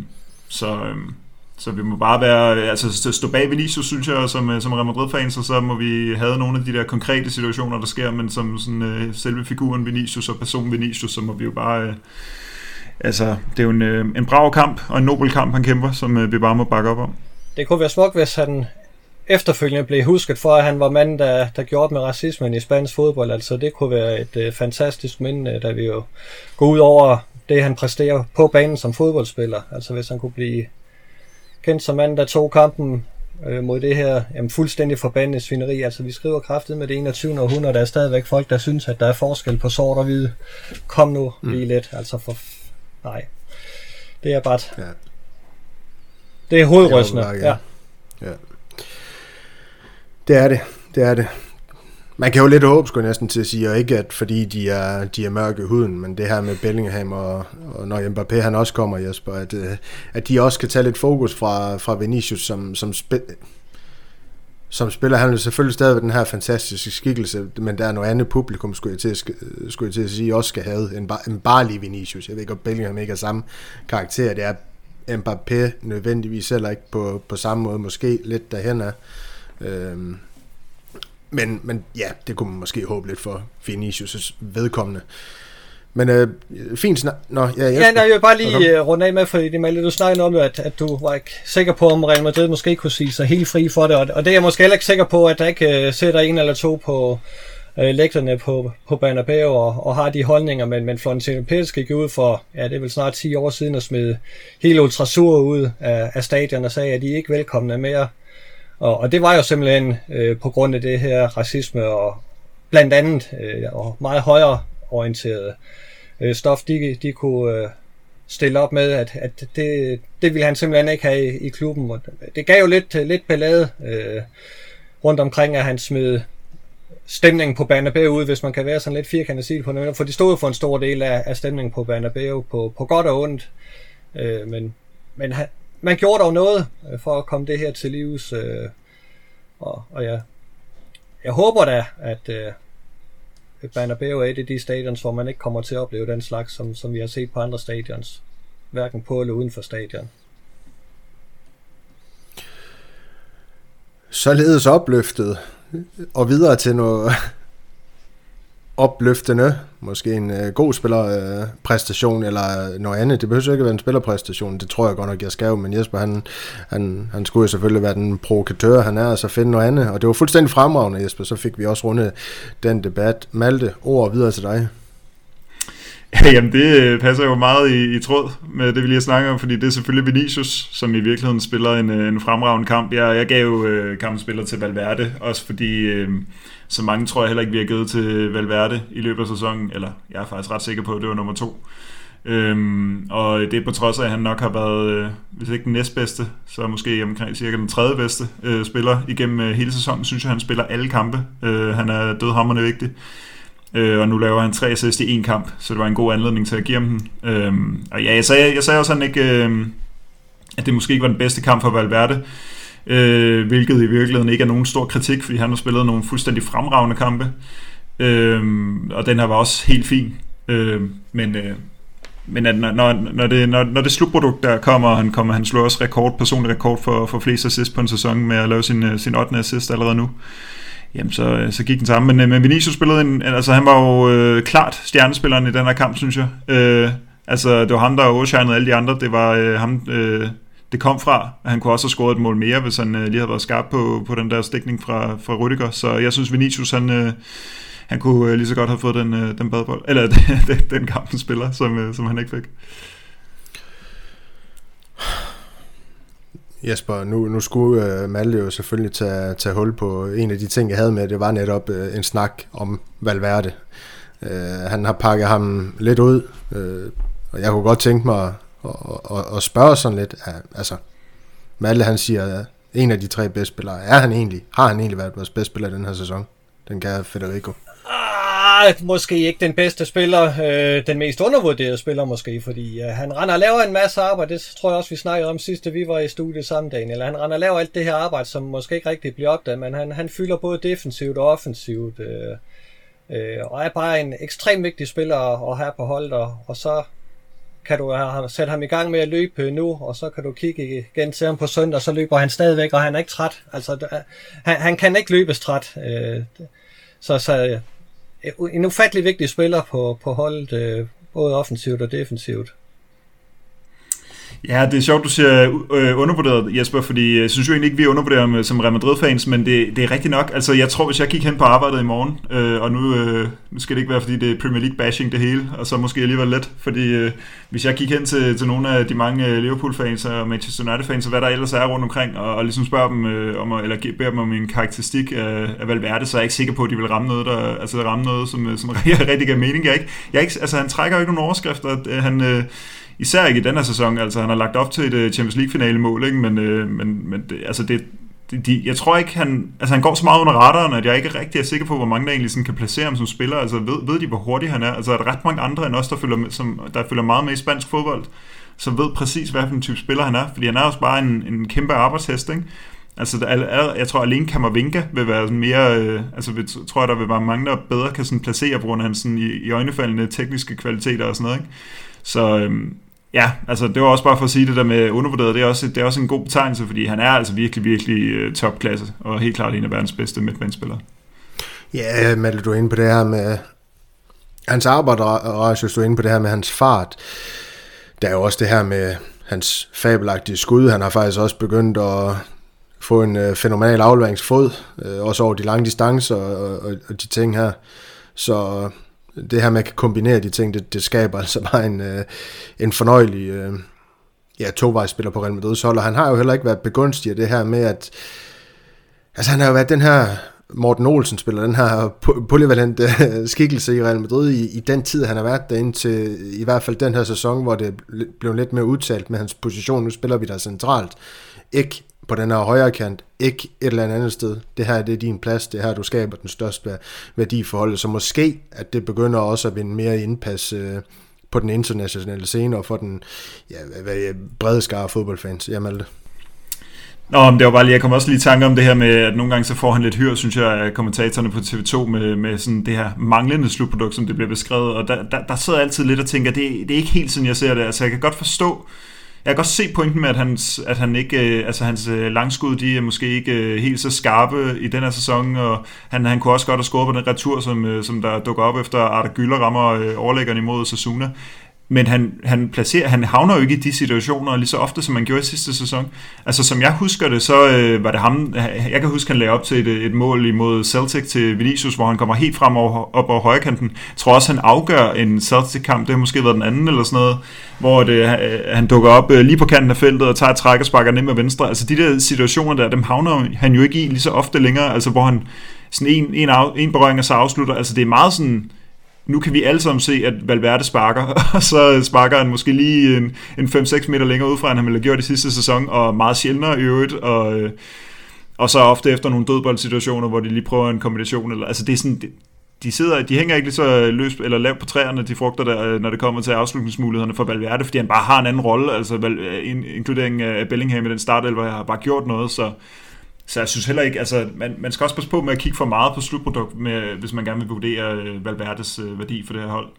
Så vi må bare være, altså stå bag Vinicius, synes jeg, som Real Madrid-fans, og så må vi have nogle af de der konkrete situationer, der sker, men som sådan, selve figuren Vinicius og personen Vinicius, så må vi jo bare, det er jo en brav kamp og en nobel kamp, han kæmper, som vi bare må bakke op om. Det kunne være smukt, hvis han efterfølgende blev husket for, at han var manden, der gjorde op med racismen i spansk fodbold. Altså det kunne være et fantastisk minde, da vi jo går ud over det, han præsterer på banen som fodboldspiller. Altså hvis han kunne blive kendt som manden, der tog kampen mod det her fuldstændig forbandede svineri. Altså vi skriver kraftigt med det 21. århundrede, der er stadigvæk folk, der synes, at der er forskel på sort og hvid. Kom nu lige lidt. Altså nej. Det er bare det er hovedrystende. Ja. Det er det. Man kan jo lidt håbe, skulle jeg næsten til at sige, og ikke at fordi de er mørke i huden, men det her med Bellingham og når Mbappé han også kommer, Jesper, at de også kan tage lidt fokus fra Vinicius, som spiller. Han er selvfølgelig stadig den her fantastiske skikkelse, men der er noget andet publikum, skulle jeg til at sige, også skal have en barlig Vinicius. Jeg ved ikke, om Bellingham ikke er samme karakter. Det er Mbappé nødvendigvis heller ikke på samme måde, måske lidt derhen af. Men ja, det kunne man måske håbe lidt for Vinicius' vedkommende. Men fint snak. Jeg vil bare lige runde af med, fordi det Malte, du snakkede om, at du var ikke sikker på, om Real Madrid måske kunne sige sig helt fri for det, og det er jeg måske heller ikke sikker på, at der ikke sætter en eller to på lægterne på Bernabeu og har de holdninger, men Florentino Pérez gik ud for, det er vel snart 10 år siden, at smide hele Ultrasur ud af stadion og sagde, at de ikke er velkomne mere. Og det var jo simpelthen på grund af det her racisme og blandt andet og meget højere orienteret stof, de kunne stille op med, at det ville han simpelthen ikke have i klubben. Og det gav jo lidt ballade rundt omkring, at han smed stemningen på Bernabeu ud, hvis man kan være sådan lidt firkantet sig på det, for de stod for en stor del af stemningen på Bernabeu, på godt og ondt. Men man gjorde dog noget for at komme det her til livs, og jeg håber da, at Bernabeu er et af de stadions, hvor man ikke kommer til at opleve den slags, som vi har set på andre stadions, hverken på eller uden for stadion. Således opløftet, og videre til noget opløftende, måske en god spillerpræstation eller noget andet. Det behøver ikke være en spillerpræstation, det tror jeg godt nok, jeg skal, men Jesper, han skulle jo selvfølgelig være den provokatør, han er, og så finde noget andet, og det var fuldstændig fremragende, Jesper, så fik vi også rundet den debat. Malte, ord videre til dig. Jamen det passer jo meget i tråd med det, vi lige har snakket om, fordi det er selvfølgelig Vinicius, som i virkeligheden spiller en fremragende kamp. Jeg gav jo kampspiller til Valverde, også fordi så mange tror jeg heller ikke, vi har givet til Valverde i løbet af sæsonen, eller jeg er faktisk ret sikker på, at det var nummer 2. Og det er på trods af, at han nok har været, hvis ikke den næstbedste, så måske omkring cirka den tredje bedste spiller igennem hele sæsonen. Synes jeg, han spiller alle kampe. Han er dødhamrende vigtig. Og nu laver han 3 assist i 1 kamp, så det var en god anledning til at give ham den. Og ja, jeg sagde jo sådan ikke, at det måske ikke var den bedste kamp for Valverde, hvilket i virkeligheden ikke er nogen stor kritik, fordi han har spillet nogle fuldstændig fremragende kampe, og den her var også helt fin. Men at når det slutprodukt der kommer, han slår også personlig rekord for flest assist på en sæson med at lave sin 8. assist allerede nu. Jamen, så gik den sammen. Men Vinicius spillede han var jo klart stjernespilleren i den her kamp, synes jeg. Det var ham, der overshinede alle de andre. Det var ham, det kom fra. Han kunne også have scoret et mål mere, hvis han lige havde været skarp på den der stikning fra Rüdiger. Så jeg synes, Vinicius, han kunne lige så godt have fået den badbold, eller den kampen spiller, som han ikke fik. Jesper, nu skulle Malte jo selvfølgelig tage hul på en af de ting, jeg havde med. Det var netop en snak om Valverde. Han har pakket ham lidt ud, og jeg kunne godt tænke mig at spørge sådan lidt. Altså, Malte, han siger, en af de 3 bedste spillere. Har han egentlig været vores bedste spiller i den her sæson? Den kære Federico. Måske ikke den bedste spiller, den mest undervurderede spiller måske, fordi han render og laver en masse arbejde, det tror jeg også vi snakkede om sidst, vi var i studiet samme dag, eller han render og laver alt det her arbejde, som måske ikke rigtig bliver opdaget, men han fylder både defensivt og offensivt, og er bare en ekstremt vigtig spiller at have på holdet, og så kan du sætte ham i gang med at løbe nu, og så kan du kigge igen til ham på søndag, så løber han stadigvæk, og han er ikke træt, altså han kan ikke løbes træt, så en ufattelig vigtig spiller på holdet, både offensivt og defensivt. Ja, det er sjovt, du siger undervurderet, Jesper, fordi jeg synes jo egentlig ikke, vi undervurderer ham som Real Madrid-fans, men det er rigtigt nok. Altså, jeg tror, hvis jeg gik hen på arbejdet i morgen, og nu skal det ikke være, fordi det er Premier League-bashing det hele, og så måske alligevel let, fordi hvis jeg gik hen til nogle af de mange Liverpool-fans og Manchester United-fans, og hvad der ellers er rundt omkring, og ligesom spørger dem eller beder dem om en karakteristik af Valverde, så er jeg ikke sikker på, at de vil ramme noget, som rigtig giver mening. Han trækker jo ikke nogen overskrifter, han... Især ikke i den her sæson, altså han har lagt op til et Champions League-finale mål, ikke? Men jeg tror ikke, han går så meget under radaren, at jeg ikke rigtig er sikker på, hvor mange der egentlig sådan kan placere ham som spiller. Altså ved de, hvor hurtig han er? Altså er der ret mange andre end os, der følger meget med i spansk fodbold, som ved præcis, hvad for en type spiller han er, fordi han er også bare en kæmpe arbejdshest, ikke? Altså, jeg tror alene Camavinga vil være mere, tror jeg, der vil være mange, der bedre kan sådan placere på grund af hans sådan i øjnefaldende tekniske kvaliteter og sådan noget, ikke? Så ja, altså det var også bare for at sige det der med undervurderet, det er også en god betegnelse, fordi han er altså virkelig, virkelig topklasse, og helt klart en af verdens bedste midtbanespillere. Ja, Malte, du er inde på det her med hans arbejde, og du er inde på det her med hans fart. Der er jo også det her med hans fabelagtige skud, han har faktisk også begyndt at få en fænomenal afleveringsfod, også over de lange distancer og de ting her. Så det her med at kan kombinere de ting, det skaber altså bare en fornøjelig tovejsspiller på Real Madrid's hold, og han har jo heller ikke været begunstiget af det her med, at altså han har jo været den her Morten Olsen spiller, den her polyvalent skikkelse i Real Madrid i den tid, han har været derinde til, i hvert fald den her sæson, hvor det blev lidt mere udtalt med hans position. Nu spiller vi der centralt, ikke på den her højre kant, ikke et eller andet sted. Det her, det er din plads, det her, du skaber den største værdi for holdet, så måske, at det begynder også at vinde mere indpas på den internationale scene, og for den brede skare fodboldfans. Malte. Nå, men det var bare lige, jeg kom også lige i tanke om det her med, at nogle gange så får han lidt hyr, synes jeg, af kommentatorerne på TV2 med sådan det her manglende slutprodukt, som det bliver beskrevet, og der sidder jeg altid lidt og tænker, det er ikke helt sådan, jeg ser det. Altså, jeg kan godt se pointen med, at han ikke, altså hans langskud, de er måske ikke helt så skarpe i den her sæson, og han kunne også godt have scoret på den retur, som der dukker op efter Arda Güler rammer overlæggeren imod Osasuna. Men han havner jo ikke i de situationer lige så ofte, som man gjorde i sidste sæson. Altså som jeg husker det, så var det ham, jeg kan huske, han lagde op til et mål imod Celtic til Vinicius, hvor han kommer helt frem op over højrekanten. Jeg tror også, han afgør en Celtic-kamp, det har måske været den anden eller sådan noget, hvor han dukker op lige på kanten af feltet og tager et træk og sparker ned med venstre. Altså de der situationer der, dem havner han jo ikke i lige så ofte længere, altså hvor han sådan en berøring og så afslutter. Altså det er meget sådan, nu kan vi alle sammen se, at Valverde sparker, og så sparker han måske lige en 5-6 meter længere udefra, end han ville have gjort i sidste sæson, og meget sjældnere i øvrigt, og så ofte efter nogle dødboldsituationer, hvor de lige prøver en kombination, eller, altså det er sådan, de hænger ikke lige så løst eller lavt på træerne, de frugter der, når det kommer til afslutningsmulighederne for Valverde, fordi han bare har en anden rolle, altså inkluderingen af Bellingham i den startelver har bare gjort noget, så jeg synes heller ikke, altså man skal også passe på med at kigge for meget på slutprodukt, hvis man gerne vil vurdere Valverdes værdi for det her hold.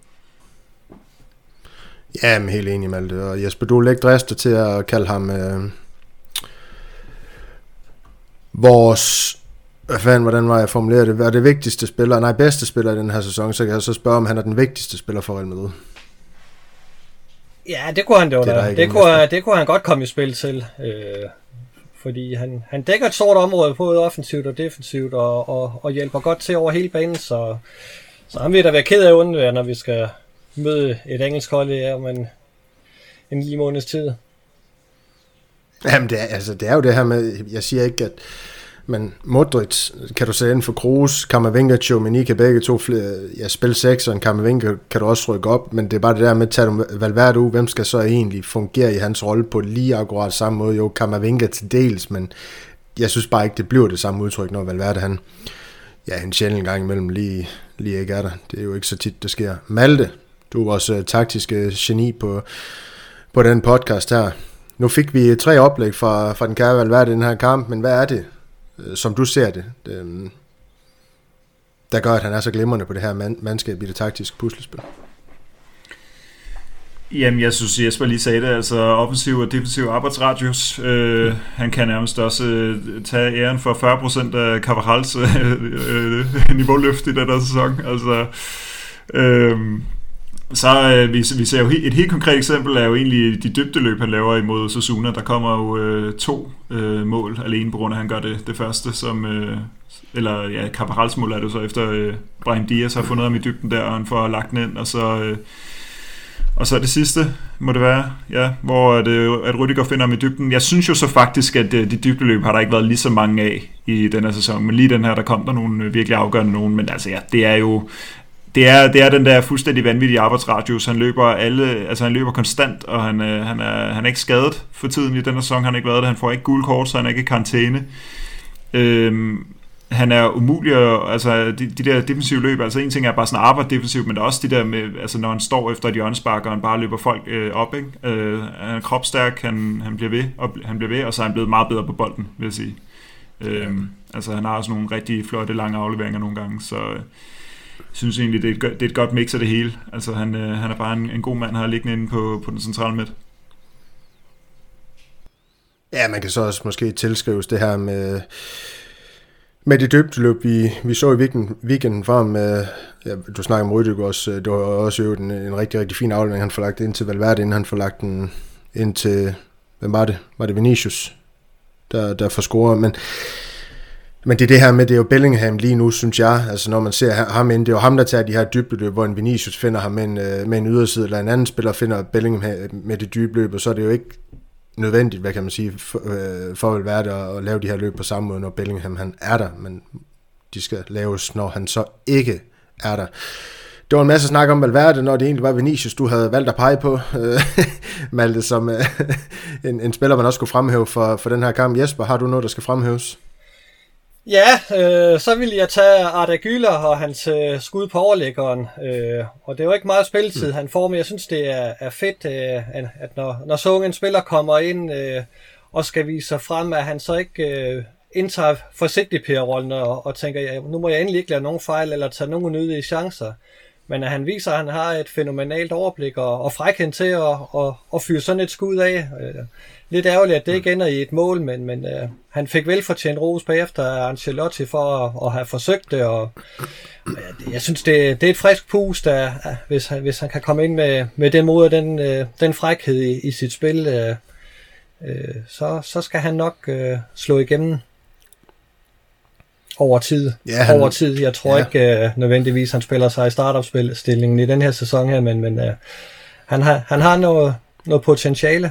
Ja, men helt enig, Malte. Og Jesper, du er ikke dristet til at kalde ham vores, hvordan var jeg formuleret det? Var det vigtigste spiller, bedste spiller i den her sæson, så kan jeg så spørge, om han er den vigtigste spiller for Real Madrid. Ja, det kunne han jo da. Det kunne han godt komme i spil til. Fordi han dækker et stort område, både offensivt og defensivt, og hjælper godt til over hele banen, så han vil da være ked af undvære, når vi skal møde et engelsk hold om en lige måneds tid. Jamen, det er jo det her med, jeg siger ikke, at men Modric kan du sætte ind for Kroos, Camavinga, Tchouaméni kan begge to spille 6, og Camavinga kan du også rykke op, men det er bare det der med, at tage du Valverde ud, hvem skal så egentlig fungere i hans rolle på lige akkurat samme måde? Jo, Camavinga til dels, men jeg synes bare ikke, det bliver det samme udtryk, når Valverde en sjældent gang imellem lige ikke er der. Det er jo ikke så tit, det sker. Malte, du er vores taktiske geni på den podcast her. Nu fik vi 3 oplæg fra den kære Valverde i den her kamp, men hvad er det, som du ser det, der gør, at han er så glimrende på det her mandskab i det taktiske puslespil? Jamen, jeg synes, Jesper lige sagde det, altså offensiv og defensiv arbejdsradius. Han kan nærmest også tage æren for 40% af Carvajals niveauløft i den her sæson. Altså, vi ser jo et helt konkret eksempel er jo egentlig de dybdeløb, han laver imod Osasuna. Der kommer jo 2 mål alene på grund af, at han gør det første, Carvajals mål er det så efter Brahim Diaz har fundet ham i dybden der, og han får lagt den ind, og så det sidste, må det være, ja, hvor at Rüdiger finder ham i dybden. Jeg synes jo så faktisk, at de dybdeløb har der ikke været lige så mange af i den her sæson, men lige den her, der kom der nogle virkelig afgørende nogen, men altså ja, det er jo det er den der fuldstændig vanvittige arbejdsradius. Han løber konstant, og han er ikke skadet for tiden i den her sæson. Han har ikke været det. Han får ikke gule kort, så han er ikke i karantæne. Han er umulig, altså de der defensive løb, altså en ting er bare sådan at arbejde defensivt, men der er også de der med, altså når han står efter et hjørnespark, og han bare løber folk op, ikke? Han er kropstærk, han bliver ved, og så er han blevet meget bedre på bolden, vil jeg sige. Altså han har også nogle rigtig flotte lange afleveringer nogle gange, så jeg synes egentlig, det er et godt mix af det hele. Altså han er bare en god mand, her liggende inde på den centrale midt. Ja, man kan så også måske tilskrives det her med det dybdeløb, vi så i weekenden for ham. Du snakker om Rüdiger også. Det var også jo en rigtig, rigtig fin aflevering, han får lagt ind til Valverde, inden han får lagt den ind til, hvem var det? Var det Vinicius? der får scoret, men det er det her med, det er jo Bellingham lige nu, synes jeg, altså når man ser ham ind, det er jo ham, der tager de her dybløb, hvor en Vinicius finder ham med en yderside, eller en anden spiller finder Bellingham med det dybløb, og så er det jo ikke nødvendigt, hvad kan man sige, for at være der og lave de her løb på samme måde, når Bellingham han er der, men de skal laves, når han så ikke er der. Det var en masse snak om Valverde, når det egentlig var Vinicius, du havde valgt at pege på, Malte, som en spiller, man også skulle fremhæve for den her kamp. Jesper, har du noget, der skal fremhæves? Ja, så vil jeg tage Arda Güler og hans skud på overlæggeren, og det er jo ikke meget spilletid, han får, men jeg synes, det er fedt, at når så unge en spiller kommer ind og skal vise sig frem, at han så ikke indtager forsigtigt Per-rollen og tænker, ja, nu må jeg endelig ikke lade nogen fejl eller tage nogen nydelige chancer, men at han viser, at han har et fænomenalt overblik og frækhed til at fyre sådan et skud af. Lidt ærgerligt, at det ikke ender i et mål, men han fik velfortjent ros bagefter af Ancelotti for at have forsøgt det, og jeg synes, det er et frisk pust, hvis han kan komme ind med den måde og den frækhed i sit spil, så skal han nok slå igennem over tid. Ja, over tid. Jeg tror ikke nødvendigvis, han spiller sig i startopstillingen i den her sæson her, men han har noget potentiale.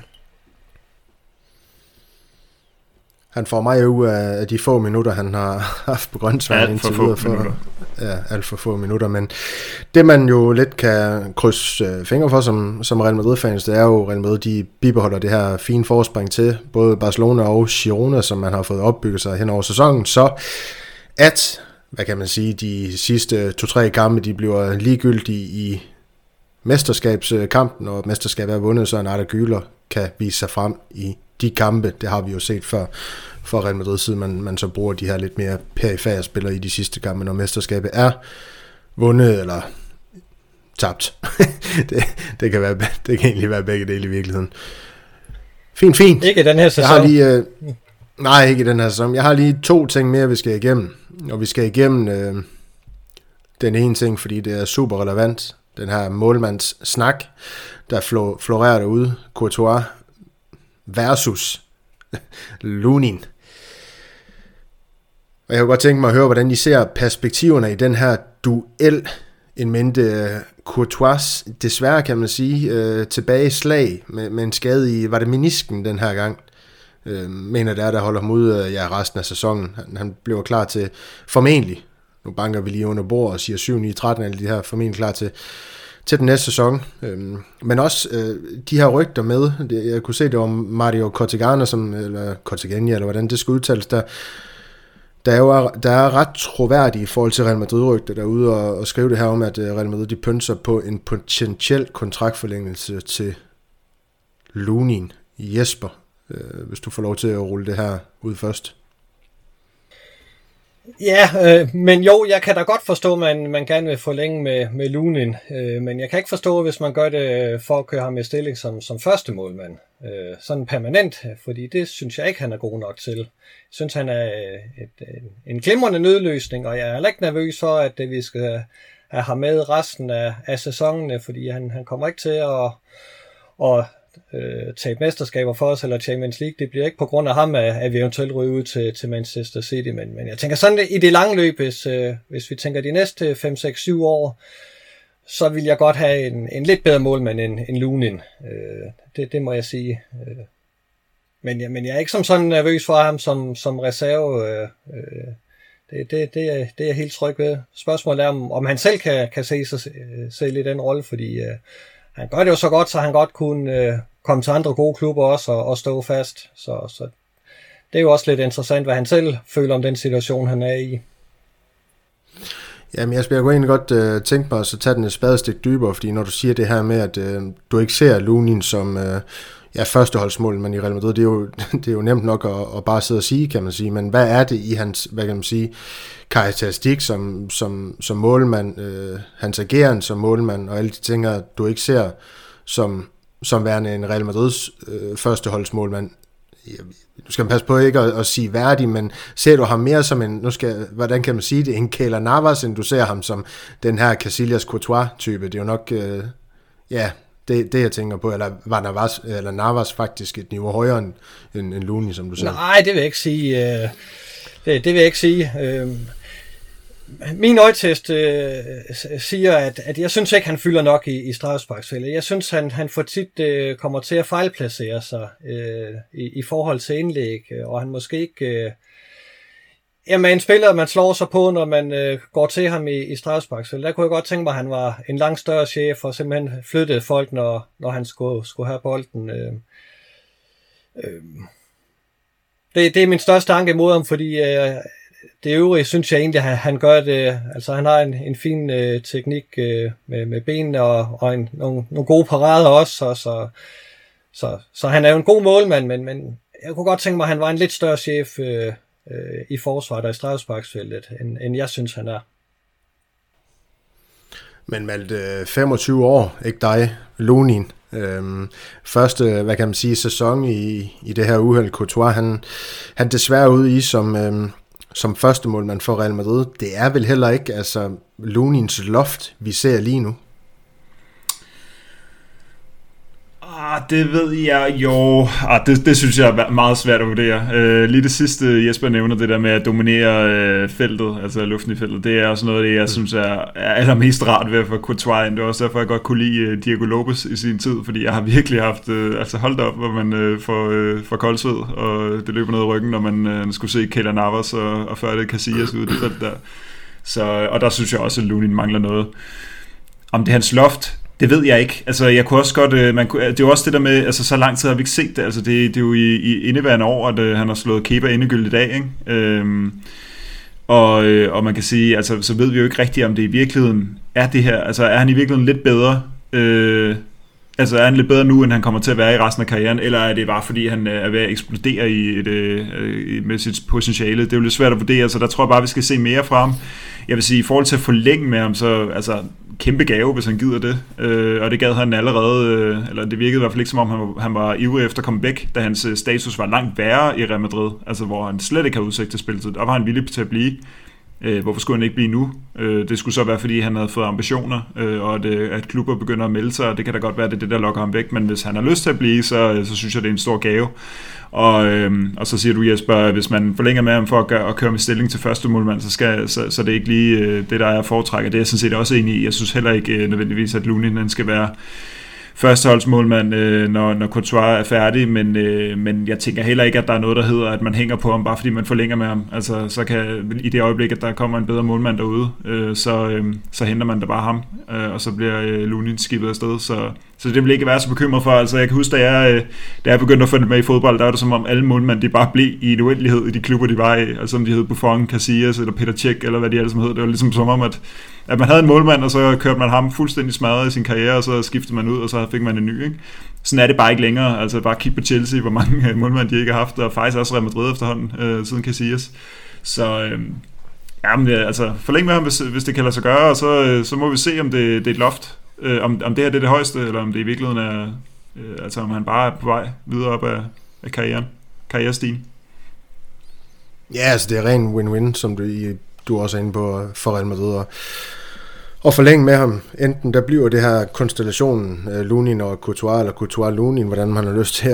Han får meget ud af de få minutter, han har haft på Grønsvær indtil videre. Alt for få minutter, men det man jo lidt kan krydse fingre for som Real Madrid-fans, det er jo Real Madrid, de bibeholder det her fine forspring til både Barcelona og Girona, som man har fået opbygget sig hen over sæsonen, så at, hvad kan man sige, de sidste 2-3 kampe, de bliver ligegyldige i mesterskabskampen, og mesterskabet er vundet, så en Arda Güler kan vise sig frem i de kampe. Det har vi jo set før for Real Madrid, siden man så bruger de her lidt mere perifære spillere i de sidste kampe, når mesterskabet er vundet eller tabt. det kan egentlig være begge dele i virkeligheden. Fint. Ikke i den her sæson. Jeg har lige, nej, ikke i den her sæson. Jeg har lige 2 ting mere, vi skal igennem. Og vi skal igennem den ene ting, fordi det er super relevant. Den her målmands snak, der florerer derude. Courtois versus Lunin. Og jeg kunne godt tænke mig at høre, hvordan I ser perspektiverne i den her duel, en mente Courtois, desværre kan man sige, tilbage i slag med en skade i, var det menisken den her gang? Mener det er, der holder ham ude resten af sæsonen. Han bliver klar til, formentlig, nu banker vi lige under bord og siger 7-9-13, alle de her formentlig klar til den næste sæson. Men også de her rygter med, jeg kunne se, det var Mario Cortegana, eller Cortegania, eller hvordan det skal udtales, der er ret troværdige i forhold til Real Madrid-rygter derude, og skrive det her om, at Real Madrid de pønser på en potentiel kontraktforlængelse til Lunin. Jesper, hvis du får lov til at rulle det her ud først. Ja, men jo, jeg kan da godt forstå, at man gerne vil forlænge med Lunin, men jeg kan ikke forstå, hvis man gør det for at køre ham i stilling som første målmand, sådan permanent, fordi det synes jeg ikke, han er god nok til. Jeg synes, han er en glimrende nødløsning, og jeg er heller ikke nervøs for, at vi skal have ham med resten af sæsonen, fordi han kommer ikke til at tabe mesterskaber for os, eller Champions League. Det bliver ikke på grund af ham, at vi eventuelt ryger ud til Manchester City, men jeg tænker sådan i det lange løb, hvis vi tænker de næste 5, 6, 7 år, så vil jeg godt have en lidt bedre målmand end Lunin. Det må jeg sige. Men jeg er ikke som sådan nervøs for ham som reserve. Det er jeg helt tryg ved. Spørgsmålet er, om han selv kan se sig selv i den rolle, fordi han gør det jo så godt, så han godt kunne komme til andre gode klubber også og stå fast. Så det er jo også lidt interessant, hvad han selv føler om den situation, han er i. Jamen, jeg kunne egentlig godt tænke mig at så tage den et spadestik dybere, fordi når du siger det her med, at du ikke ser Lunin som førsteholdsmål, i Real Madrid, det er jo nemt nok at bare sidde og sige, kan man sige, men hvad er det i hans, hvad kan man sige, karakteristik som målmand, hans ageren som målmand, og alle de ting, du ikke ser som værende en Real Madrids førsteholdsmålmand. Du skal passe på ikke at sige værdig, men ser du ham mere som hvordan kan man sige det, en Keylor Navas, end du ser ham som den her Casillas Courtois-type. Det er jo nok, Det jeg tænker på, eller var Navas faktisk et niveau højere end Looney, som du sagde? Nej, det vil jeg ikke sige. Det vil jeg ikke sige. Min øjetest siger, at jeg synes ikke, han fylder nok i straffesparksfeltet. Jeg synes, han for tit kommer til at fejlplacere sig i forhold til indlæg, og han måske ikke... Jamen, en spiller, man slår sig på, når man går til ham i straffesparksfeltet. Der kunne jeg godt tænke mig, at han var en langt større chef, og simpelthen flyttede folk, når han skulle have bolden. Det er min største anke imod ham, fordi det øvrige synes jeg egentlig, at han gør det. Altså, han har en fin teknik med benene og nogle gode parader også. Så han er jo en god målmand, men jeg kunne godt tænke mig, at han var en lidt større chef i forsvaret og i straffesparksfeltet, end jeg synes, han er. Men Malte, 25 år, ikke dig, Looney. Første, hvad kan man sige, sæson i det her uheld. Courtois, han desværre ude i som første målmand for Real Madrid. Det er vel heller ikke altså Looney's loft, vi ser lige nu. Det ved jeg jo. Det synes jeg er meget svært at vurdere. Lige det sidste, Jesper nævner, det der med at dominere feltet, altså luften i feltet, det er også noget af det, jeg synes er allermest rart ved at få Courtois ind. Det er også derfor, jeg godt kunne lide Diego Lopez i sin tid, fordi jeg har virkelig haft holdt op, hvor man får koldsved, og det løber ned i ryggen, når man skulle se Keylor Navas og før det Casillas ud i det felt der. Så, og der synes jeg også, at Looney mangler noget. Om det er hans loft, det ved jeg ikke. Altså, jeg kunne også godt... det er jo også det der med... Altså, så lang tid har vi ikke set det. Altså, det er jo i indeværende år, at han har slået Kepa endegyldigt i dag, ikke? Og man kan sige... Altså, så ved vi jo ikke rigtigt, om det i virkeligheden er det her... Altså, er han i virkeligheden lidt bedre... altså, er han lidt bedre nu, end han kommer til at være i resten af karrieren? Eller er det bare, fordi han er ved at eksplodere med sit potentiale? Det er jo lidt svært at vurdere, så der tror jeg bare, vi skal se mere fra ham. Jeg vil sige, i forhold til at forlænge med ham, så... Altså, kæmpe gave, hvis han gider det. Og det gad han allerede, eller det virkede i hvert fald ikke som om, han var ivrig efter at komme væk, da hans status var langt værre i Real Madrid, altså hvor han slet ikke havde udsigt til spilletid. Der var han villig til at blive. Hvorfor skulle han ikke blive nu? Det skulle så være, fordi han havde fået ambitioner, og at klubber begynder at melde sig, og det kan da godt være, det der lokker ham væk, men hvis han har lyst til at blive, så synes jeg, det er en stor gave. Og så siger du, Jesper, hvis man forlænger med ham for at køre med stilling til første målmand, så det er ikke lige det, der er foretrækket. Det er jeg sådan set også enig i. Jeg synes heller ikke nødvendigvis, at Looney skal være førsteholdsmålmand, når Courtois er færdig, men jeg tænker heller ikke, at der er noget, der hedder, at man hænger på ham, bare fordi man forlænger med ham. Altså, så kan i det øjeblik, at der kommer en bedre målmand derude, så henter man da bare ham, og så bliver Looney skibet afsted. Så det vil ikke være så bekymret for. Altså, jeg kan huske, da jeg begyndte at følge med i fodbold, der var det som om alle målmænd, de bare blev i en uendelighed i de klubber, de var i. Altså, om de hed Buffon, Casillas eller Peter Cech, eller hvad de alle hed. Det var ligesom som om, at man havde en målmand, og så kørte man ham fuldstændig smadret i sin karriere, og så skiftede man ud, og så fik man en ny, ikke? Sådan er det bare ikke længere. Altså, bare kig på Chelsea, hvor mange målmænd de ikke har haft, og faktisk også Real Madrid efterhånden, siden Casillas. Så altså, forlæng med ham, hvis det kan lade sig gøre, og så må vi se, om det er et loft. Om det her det er det højeste, eller om det i virkeligheden er, altså om han bare er på vej videre op af karrierestigen. Ja, altså det er ren win-win, som du også er inde på for Real Madrid, og forlænge med ham. Enten der bliver det her konstellationen Looney og Courtois, eller Courtois-Looney, hvordan man har lyst til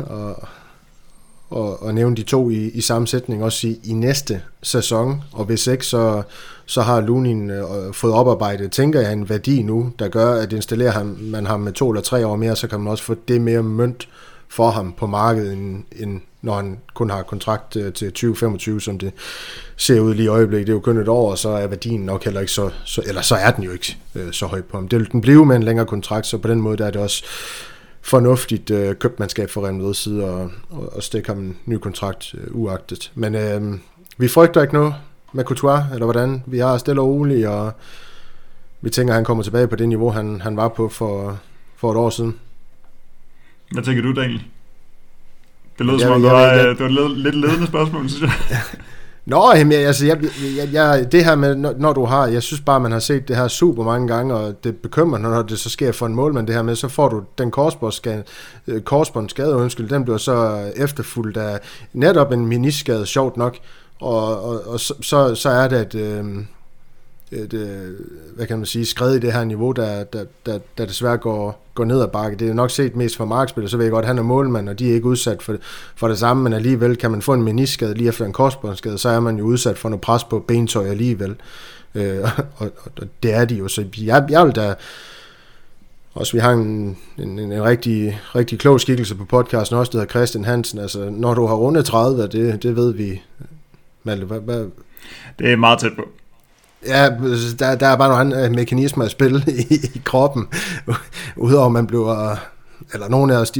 at nævne de to i sammensætning også i næste sæson, og hvis ikke, så har Looney fået oparbejdet, tænker jeg, en værdi nu, der gør, at installerer man ham med 2 eller 3 år mere, så kan man også få det mere mønt for ham på markedet, end når han kun har kontrakt til 2025, som det ser ud lige i øjeblikket. Det er jo kun et år, og så er værdien nok heller ikke eller så er den jo ikke så højt på ham. Det vil den blive med en længere kontrakt, så på den måde der er det også fornuftigt købmandskab for Real Madrids side og stikke ham en ny kontrakt uagtet. Men vi frygter ikke noget med Courtois, eller hvordan. Vi har stille og roligt, og vi tænker, at han kommer tilbage på det niveau, han var på for et år siden. Hvad tænker du, Daniel? Det lød som om, det var lidt ledende spørgsmål, synes jeg. Nå, det her med, når du har, jeg synes bare, man har set det her super mange gange, og det bekymrer, når det så sker for en målmand, det her med, så får du den korsbåndsskade, den bliver så efterfulgt af netop en meniskskade, sjovt nok, og så er det, hvad kan man sige, skred i det her niveau, der desværre går ned ad bakke. Det er nok set mest for markspiller, så ved jeg godt, at han er målmand, og de er ikke udsat for det samme, men alligevel kan man få en meniskade lige efter en korsbåndsskade, så er man jo udsat for noget pres på bentøj alligevel. Og det er de jo, så jeg vil da også, vi har en rigtig, rigtig klog skikkelse på podcasten også, der hedder Christian Hansen. Altså, når du har rundet 30, det ved vi, Malte, hvad? Det er meget tæt på. Ja, der er bare nogle mekanismer at spille i kroppen, udover man bliver, eller nogle af os,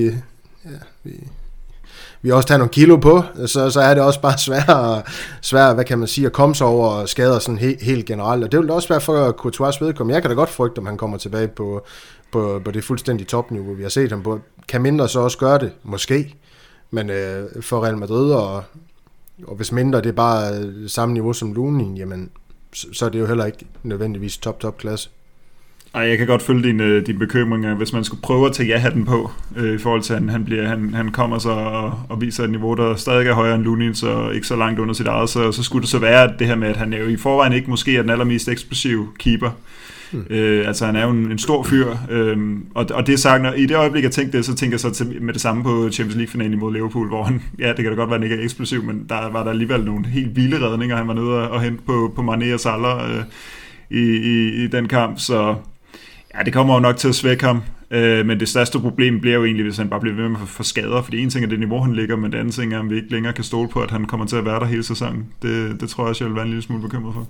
vi også tager nogle kilo på, så er det også bare svært, hvad kan man sige, at komme sig over skader sådan helt generelt. Og det vil også være for Courtois vedkommende. Jeg kan da godt frygte, om han kommer tilbage på det fuldstændig topniveau, vi har set ham på. Kan mindre så også gøre det? Måske. Men for Real Madrid, og hvis mindre det er bare samme niveau som Lunin, jamen, så er det jo heller ikke nødvendigvis top klasse. Ej, jeg kan godt følge dine bekymringer, hvis man skulle prøve at tage ja-hatten på, i forhold til, at han kommer så og viser et niveau, der stadig er højere end Lunin, så ikke så langt under sit eget, så skulle det så være det her med, at han er jo i forvejen ikke måske er den allermest eksplosive keeper. Altså han er jo en stor fyr, og det er sagt, når i det øjeblik jeg tænkte det, så tænker jeg så med det samme på Champions League-finalen imod Liverpool, hvor han, ja, det kan da godt være, at han ikke er eksplosiv, men der var der alligevel nogle helt vilde redninger, han var nede og hente på Mané og Salah i den kamp, så ja, det kommer jo nok til at svække ham, men det største problem bliver jo egentlig, hvis han bare bliver ved med at få skader, fordi en ting er det niveau, han ligger, men det andet ting er, at vi ikke længere kan stole på, at han kommer til at være der hele sæsonen. Det tror jeg også, jeg vil være en lille smule bekymret for.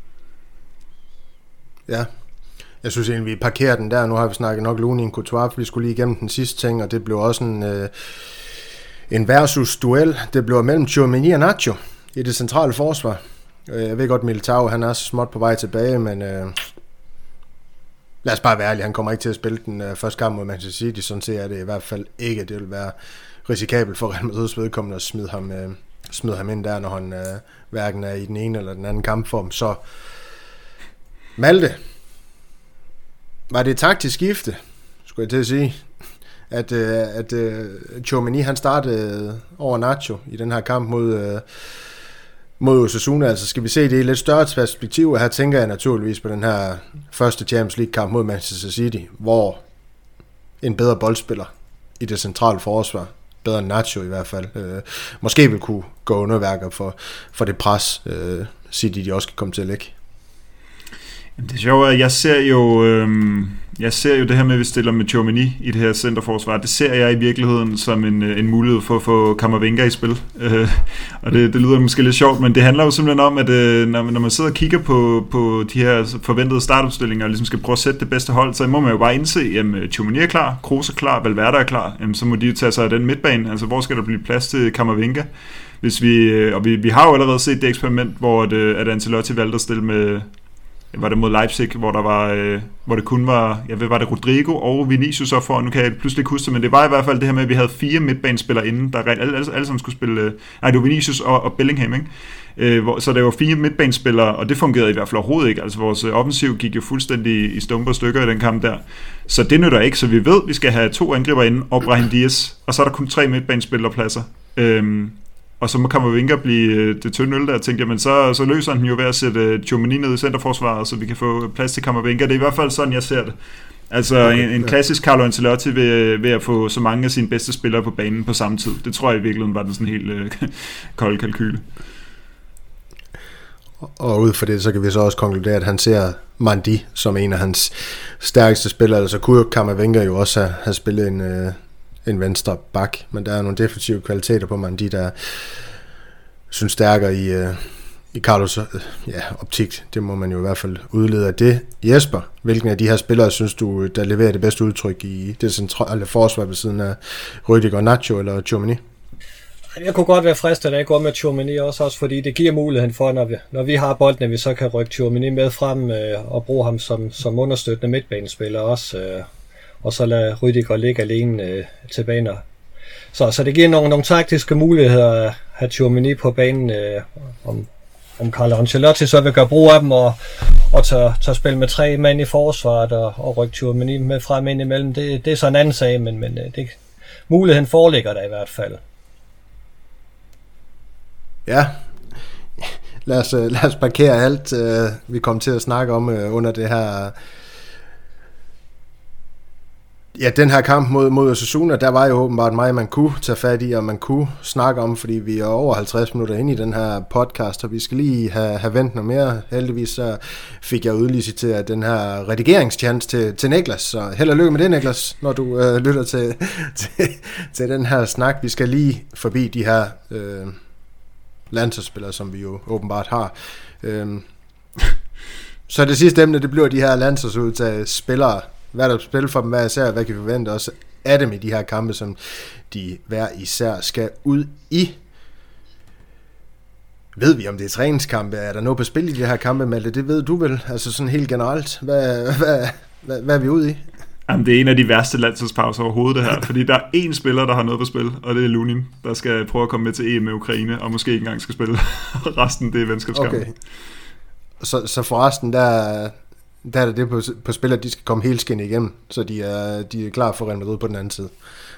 Ja, jeg synes egentlig, vi parkerer den der. Nu har vi snakket nok Lunin Courtois, vi skulle lige igennem den sidste ting, og det blev også en versus-duel. Det blev mellem Tchouaméni og Nacho i det centrale forsvar. Jeg ved godt, Militao, han er så småt på vej tilbage, men lad os bare være ærlige, han kommer ikke til at spille den første kamp mod Manchester City, sådan ser jeg det i hvert fald ikke. Det vil være risikabelt for Real Madrids vedkommende at smide ham ind der, når han hverken er i den ene eller den anden kampform. Så Malte, var det et taktisk skifte, skulle jeg til at sige, at Tchouaméni han startede over Nacho i den her kamp mod Osasuna? Altså skal vi se det i lidt større perspektiv, og her tænker jeg naturligvis på den her første Champions League kamp mod Manchester City, hvor en bedre boldspiller i det centrale forsvar, bedre end Nacho i hvert fald, måske vil kunne gå underværker for det pres, City de også kan komme til at lægge. Det er sjovt, at jeg ser jo det her med, at vi stiller med Tchouaméni i det her centerforsvar. Det ser jeg i virkeligheden som en mulighed for at få Camavinga i spil. Og det lyder måske lidt sjovt, men det handler jo simpelthen om, at når man sidder og kigger på de her forventede startopstillinger og ligesom skal prøve at sætte det bedste hold, så må man jo bare indse, at Tchouaméni er klar, Kroos er klar, Valverde er klar, så må de tage sig af den midtbane. Altså hvor skal der blive plads til Camavinga? Hvis vi har jo allerede set det eksperiment, hvor at Ancelotti valgte at stille med, var det mod Leipzig, hvor det kun var, jeg ved, var det Rodrigo og Vinicius op for, nu kan jeg pludselig ikke huske det, men det var i hvert fald det her med, at vi havde 4 midtbanespillere inden, der alle sammen skulle spille, nej, det var Vinicius og Bellingham, ikke? Så der var 4 midtbanespillere, og det fungerede i hvert fald overhovedet ikke, altså vores offensiv gik jo fuldstændig i stumper stykker i den kamp der, så det nytter ikke, så vi ved, at vi skal have 2 angriber inden, og Brahim Diaz, og så er der kun 3 midtbanespillerpladser. Og så må Camavinga blive det tynde øl der, tænkte jeg, men så løser han jo ved at sætte Tchouaméni ned i centerforsvaret, så vi kan få plads til Camavinga. Det er i hvert fald sådan, jeg ser det. Altså en klassisk Carlo Ancelotti ved at få så mange af sine bedste spillere på banen på samme tid. Det tror jeg i virkeligheden var den sådan helt kold kalkyle. Og ud fra det, så kan vi så også konkludere, at han ser Mandi som en af hans stærkeste spillere. Altså kunne Camavinga jo også have spillet en venstre bak, men der er nogle defensive kvaliteter på Mandi, der synes stærkere i Carlos optik. Det må man jo i hvert fald udlede af det. Jesper, hvilken af de her spillere synes du, der leverer det bedste udtryk i det centrale forsvar ved siden af Rüdiger, Nacho eller Tchouaméni? Jeg kunne godt være fristet af at gå med Tchouaméni også fordi det giver muligheden for, når vi har bolden, at vi så kan rykke Tchouaméni med frem og bruge ham som understøttende midtbanespiller også, og så lade Rüdiger ligge alene tilbage. Så det giver nogle taktiske muligheder at have Tchouaméni på banen, om Carlo Ancelotti så vil gøre brug af dem og tør spille med 3 mand i forsvaret og rykke Tchouaméni med frem ind imellem. Det er så en anden sag, men muligheden foreligger der i hvert fald. Ja, lad os parkere alt, vi kom til at snakke om under det her. Ja, den her kamp mod Osasuna, der var jo åbenbart meget, man kunne tage fat i, og man kunne snakke om, fordi vi er over 50 minutter inde i den her podcast, og vi skal lige have vendt noget mere. Heldigvis så fik jeg udliciteret den her redigeringstjans til Niklas, så held og lykke med det, Niklas, når du lytter til den her snak. Vi skal lige forbi de her landsholdsspillere, som vi jo åbenbart har. Så det sidste emne, det bliver de her landsholdsudtagede spillere. Hvad er der spil for dem hver især, hvad kan vi forvente også af dem i de her kampe, som de hver især skal ud i? Ved vi, om det er træningskampe? Er der noget på spil i de her kampe, Malte? Det ved du vel, altså sådan helt generelt. Hvad er vi ude i? Jamen, det er en af de værste landsholdspauser overhovedet, det her, fordi der er én spiller, der har noget på spil, og det er Lunin, der skal prøve at komme med til EM med Ukraine, og måske ikke engang skal spille. Resten, det er venskabskampe. Okay. Så forresten, der er det på spil, at de skal komme helt skin igennem, så de er klar for Real Madrid på den anden side.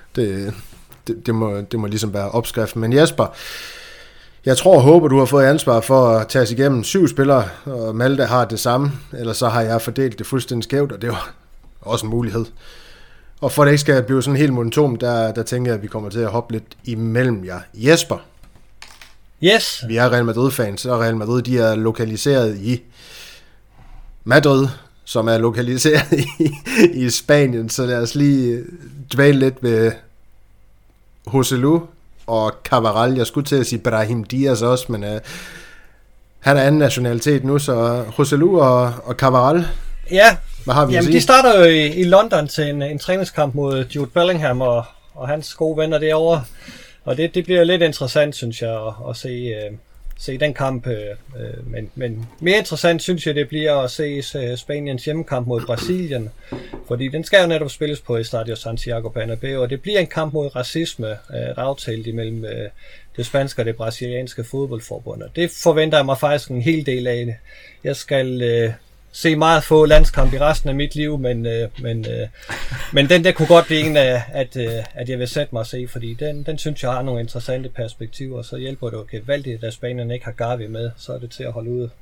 Det må ligesom være opskriften. Men Jesper, jeg tror og håber, du har fået ansvar for at tage os igennem 7 spillere, og Malte har det samme, eller så har jeg fordelt det fuldstændig skævt, og det var også en mulighed. Og for at det ikke skal blive sådan helt monotomt, der tænker jeg, at vi kommer til at hoppe lidt imellem jer. Jesper. Yes. Vi er Real Madrid-fans, og Real Madrid, de er lokaliseret i Madrid, som er lokaliseret i Spanien, så lad os lige dvæle lidt ved Joselu og Cabral. Jeg skulle til at sige Brahim Diaz også, men han er anden nationalitet nu, så Joselu og Cabral. Ja, hvad har vi at sige? De starter jo i London til en træningskamp mod Jude Bellingham og hans gode venner derovre, og det bliver lidt interessant, synes jeg, at se den kamp, men mere interessant synes jeg det bliver at se Spaniens hjemmekamp mod Brasilien, fordi den skal jo netop spilles på Estadio Santiago Bernabeu, og det bliver en kamp mod racisme, der er aftalt imellem det spanske og det brasilianske fodboldforbund, og det forventer jeg mig faktisk en hel del af. Jeg skal se meget få landskamp i resten af mit liv, men den der kunne godt blive en af, at jeg vil sætte mig og se, fordi den synes jeg har nogle interessante perspektiver, og så hjælper det jo gevaldigt, at Spanien ikke har Gavi med, så er det til at holde ude.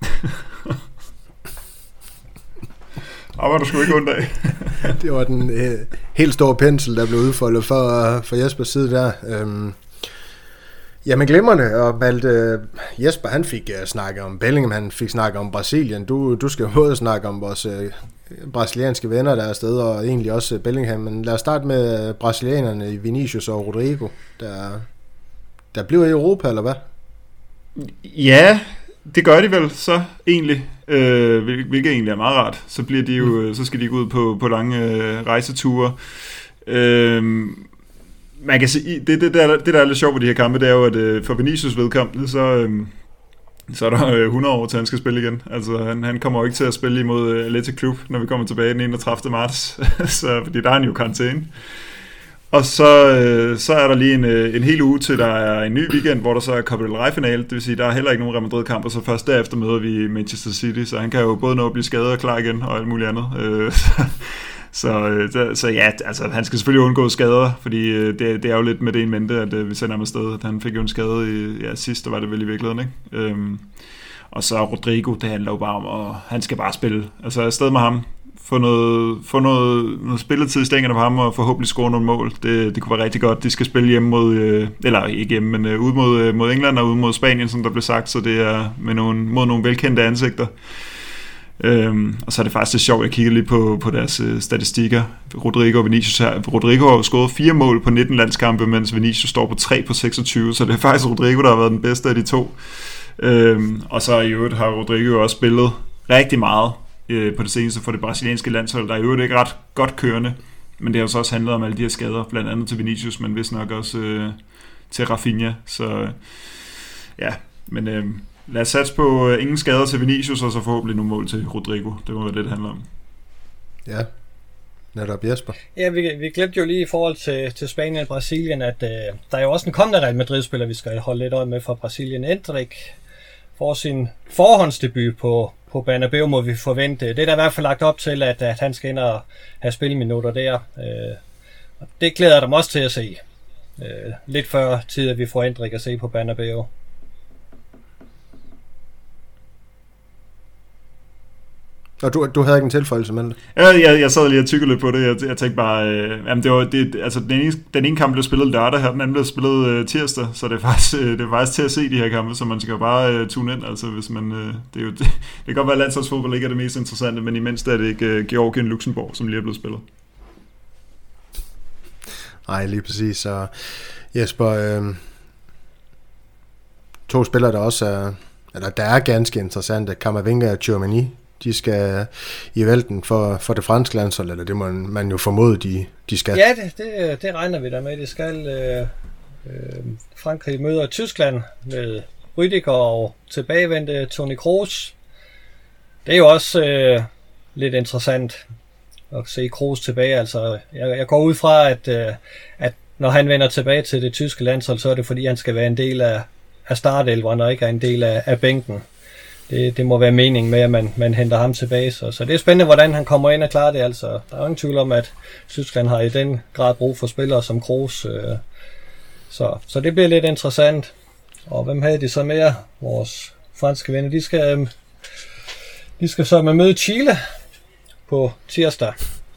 Var du sgu ikke ondt af. Det var den helt store pensel, der blev udfoldet for Jespers side der. Jamen glimrende, og Malte, Jesper han fik snakket om Bellingham, han fik snakket om Brasilien. Du skal jo både snakke om vores brasilianske venner der er afsted, og egentlig også Bellingham, men lad os starte med brasilianerne i Vinicius og Rodrigo, der bliver i Europa, eller hvad? Ja, det gør de vel så egentlig, hvilket egentlig er meget rart. Så bliver de jo, så skal de gå ud på lange rejseture. Man kan sige, det der er lidt sjovt ved de her kampe, det er jo, at for Vinicius vedkommende, så er der 100 år til han skal spille igen. Altså han kommer jo ikke til at spille imod Athletic Club, når vi kommer tilbage den 31. marts, så, fordi der er han jo karantæne. Og så er der lige en hel uge til, der er en ny weekend, hvor der så er Copa del Rey-finale, det vil sige, der er heller ikke nogen Real Madrid-kamp, og så først derefter møder vi Manchester City, så han kan jo både nå at blive skadet og klar igen, og alt muligt andet. Så ja, altså han skal selvfølgelig undgå skader, fordi det er jo lidt med det en mente, at vi sender ham afsted. Han fik jo en skade sidst, der var det vel i virkeligheden, ikke? Og så Rodrigo, det handler jo bare om, at han skal bare spille. Altså afsted med ham, få noget spilletid i stængerne på ham, og forhåbentlig score nogle mål. Det kunne være rigtig godt. De skal spille hjemme mod, eller ikke hjemme, men ude mod England og ude mod Spanien, som der blev sagt, så det er mod nogle velkendte ansigter. Og så er det faktisk lidt sjovt, jeg kigger lige på deres statistikker. Rodrigo og Vinicius her. Rodrigo har jo scoret 4 mål på 19 landskampe, mens Vinicius står på 3 på 26, så det er faktisk Rodrigo, der har været den bedste af de to. Og så i øvrigt har Rodrigo også spillet rigtig meget på det seneste for det brasilianske landshold, der er i øvrigt ikke ret godt kørende, men det har jo så også handlet om alle de her skader, blandt andet til Vinicius, men vist nok også til Rafinha, så ja, men lad os satse på ingen skader til Vinicius, og så forhåbentlig nogle mål til Rodrigo. Det må være det handler om. Ja, netop Jesper. Ja, vi glemte jo lige i forhold til Spanien og Brasilien, at der er jo også en kommende Real Madrid-spiller, vi skal holde lidt øje med fra Brasilien. Endrick får sin forhåndsdebut på Bernabeu, må vi forvente. Det er der i hvert fald lagt op til, at han skal ind og have spilminutter der. Og det glæder jeg dem også til at se. Lidt før tid, at vi får Endrick at se på Bernabeu. Og du havde ikke en tilføjelse med det? Jeg sad lige og tykkede lidt på det. Jeg tænkte bare, altså den ene kamp blev spillet lørdag her, den anden blev spillet tirsdag, så det er faktisk til at se de her kampe, så man skal bare tune ind. Altså hvis man, det kan godt være, at landsholdsfodbold ikke er det mest interessante, men imens er det ikke Georgien-Luxembourg, som lige er blevet spillet. Nej, lige præcis. Så Jesper, to spillere, der også der er ganske interessante, Camavinga og Tchouaméni. De skal i vælten for det franske landshold, eller det må man jo formode, de skal. Ja, det regner vi der med. Det skal Frankrig møder Tyskland med Rüdiger og tilbagevendte Toni Kroos. Det er jo også lidt interessant at se Kroos tilbage. Altså, jeg går ud fra, at når han vender tilbage til det tyske landshold, så er det fordi, han skal være en del af startelveren og ikke er en del af bænken. Det må være meningen med, at man henter ham tilbage. Så det er spændende, hvordan han kommer ind og klarer det. Altså, der er jo ingen tvivl om, at Tyskland har i den grad brug for spillere som Kroos. Så det bliver lidt interessant. Og hvem havde de så mere? Vores franske venner. De skal så møde Chile på tirsdag.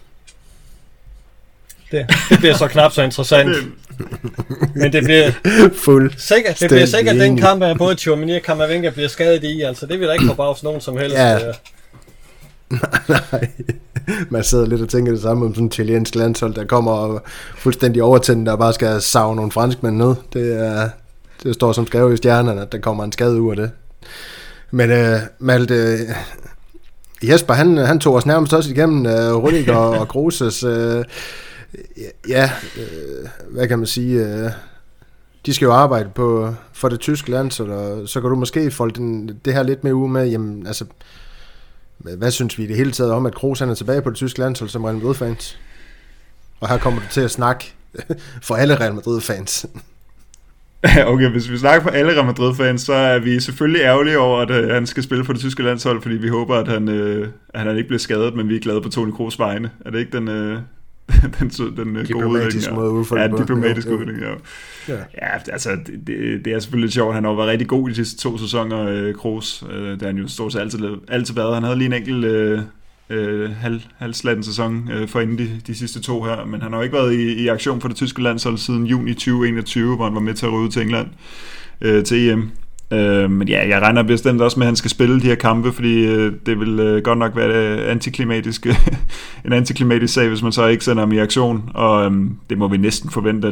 Det bliver så knap så interessant. Men det bliver sikkert den kamp, at både Tchouaméni og Camavinga bliver skadet i. Altså, det vil da ikke forbavse nogen som helst. Ja. Nej. Man sidder lidt og tænker det samme om sådan en chilensk landshold, der kommer og fuldstændig overtændt, der bare skal save nogle franskmænd ned. Det står som skrevet i stjernerne, at der kommer en skade ud af det. Men Malte, Jesper, han tog os nærmest også igennem Rüdiger og Kroos' hvad kan man sige, de skal jo arbejde for det tyske landshold, og så kan du måske folde det her lidt mere ud med, jamen, altså, hvad synes vi i det hele taget om, at Kroos er tilbage på det tyske landshold som Real Madrid-fans? Og her kommer du til at snakke for alle Real Madrid-fans. Okay, hvis vi snakker for alle Real Madrid-fans, så er vi selvfølgelig ærgerlige over, at han skal spille på det tyske landshold, fordi vi håber, at han ikke bliver skadet, men vi er glade på Toni Kroos vegne. Er det ikke den diplomatiske måde udfordring? Ja, diplomatiske udfordring, ja. Ja, altså, det er selvfølgelig lidt sjovt. Han har været rigtig god i de sidste 2 sæsoner, Kroos. Det har han jo stort set altid været. Han havde lige en enkelt halvslatten sæson for inden de sidste 2 her, men han har jo ikke været i aktion for det tyske landshold siden juni 2021, hvor han var med til at ryge ud til England til EM. Men ja, jeg regner bestemt også med, at han skal spille de her kampe, fordi det vil godt nok være en antiklimatisk sag, hvis man så ikke sender ham i aktion, og det må vi næsten forvente,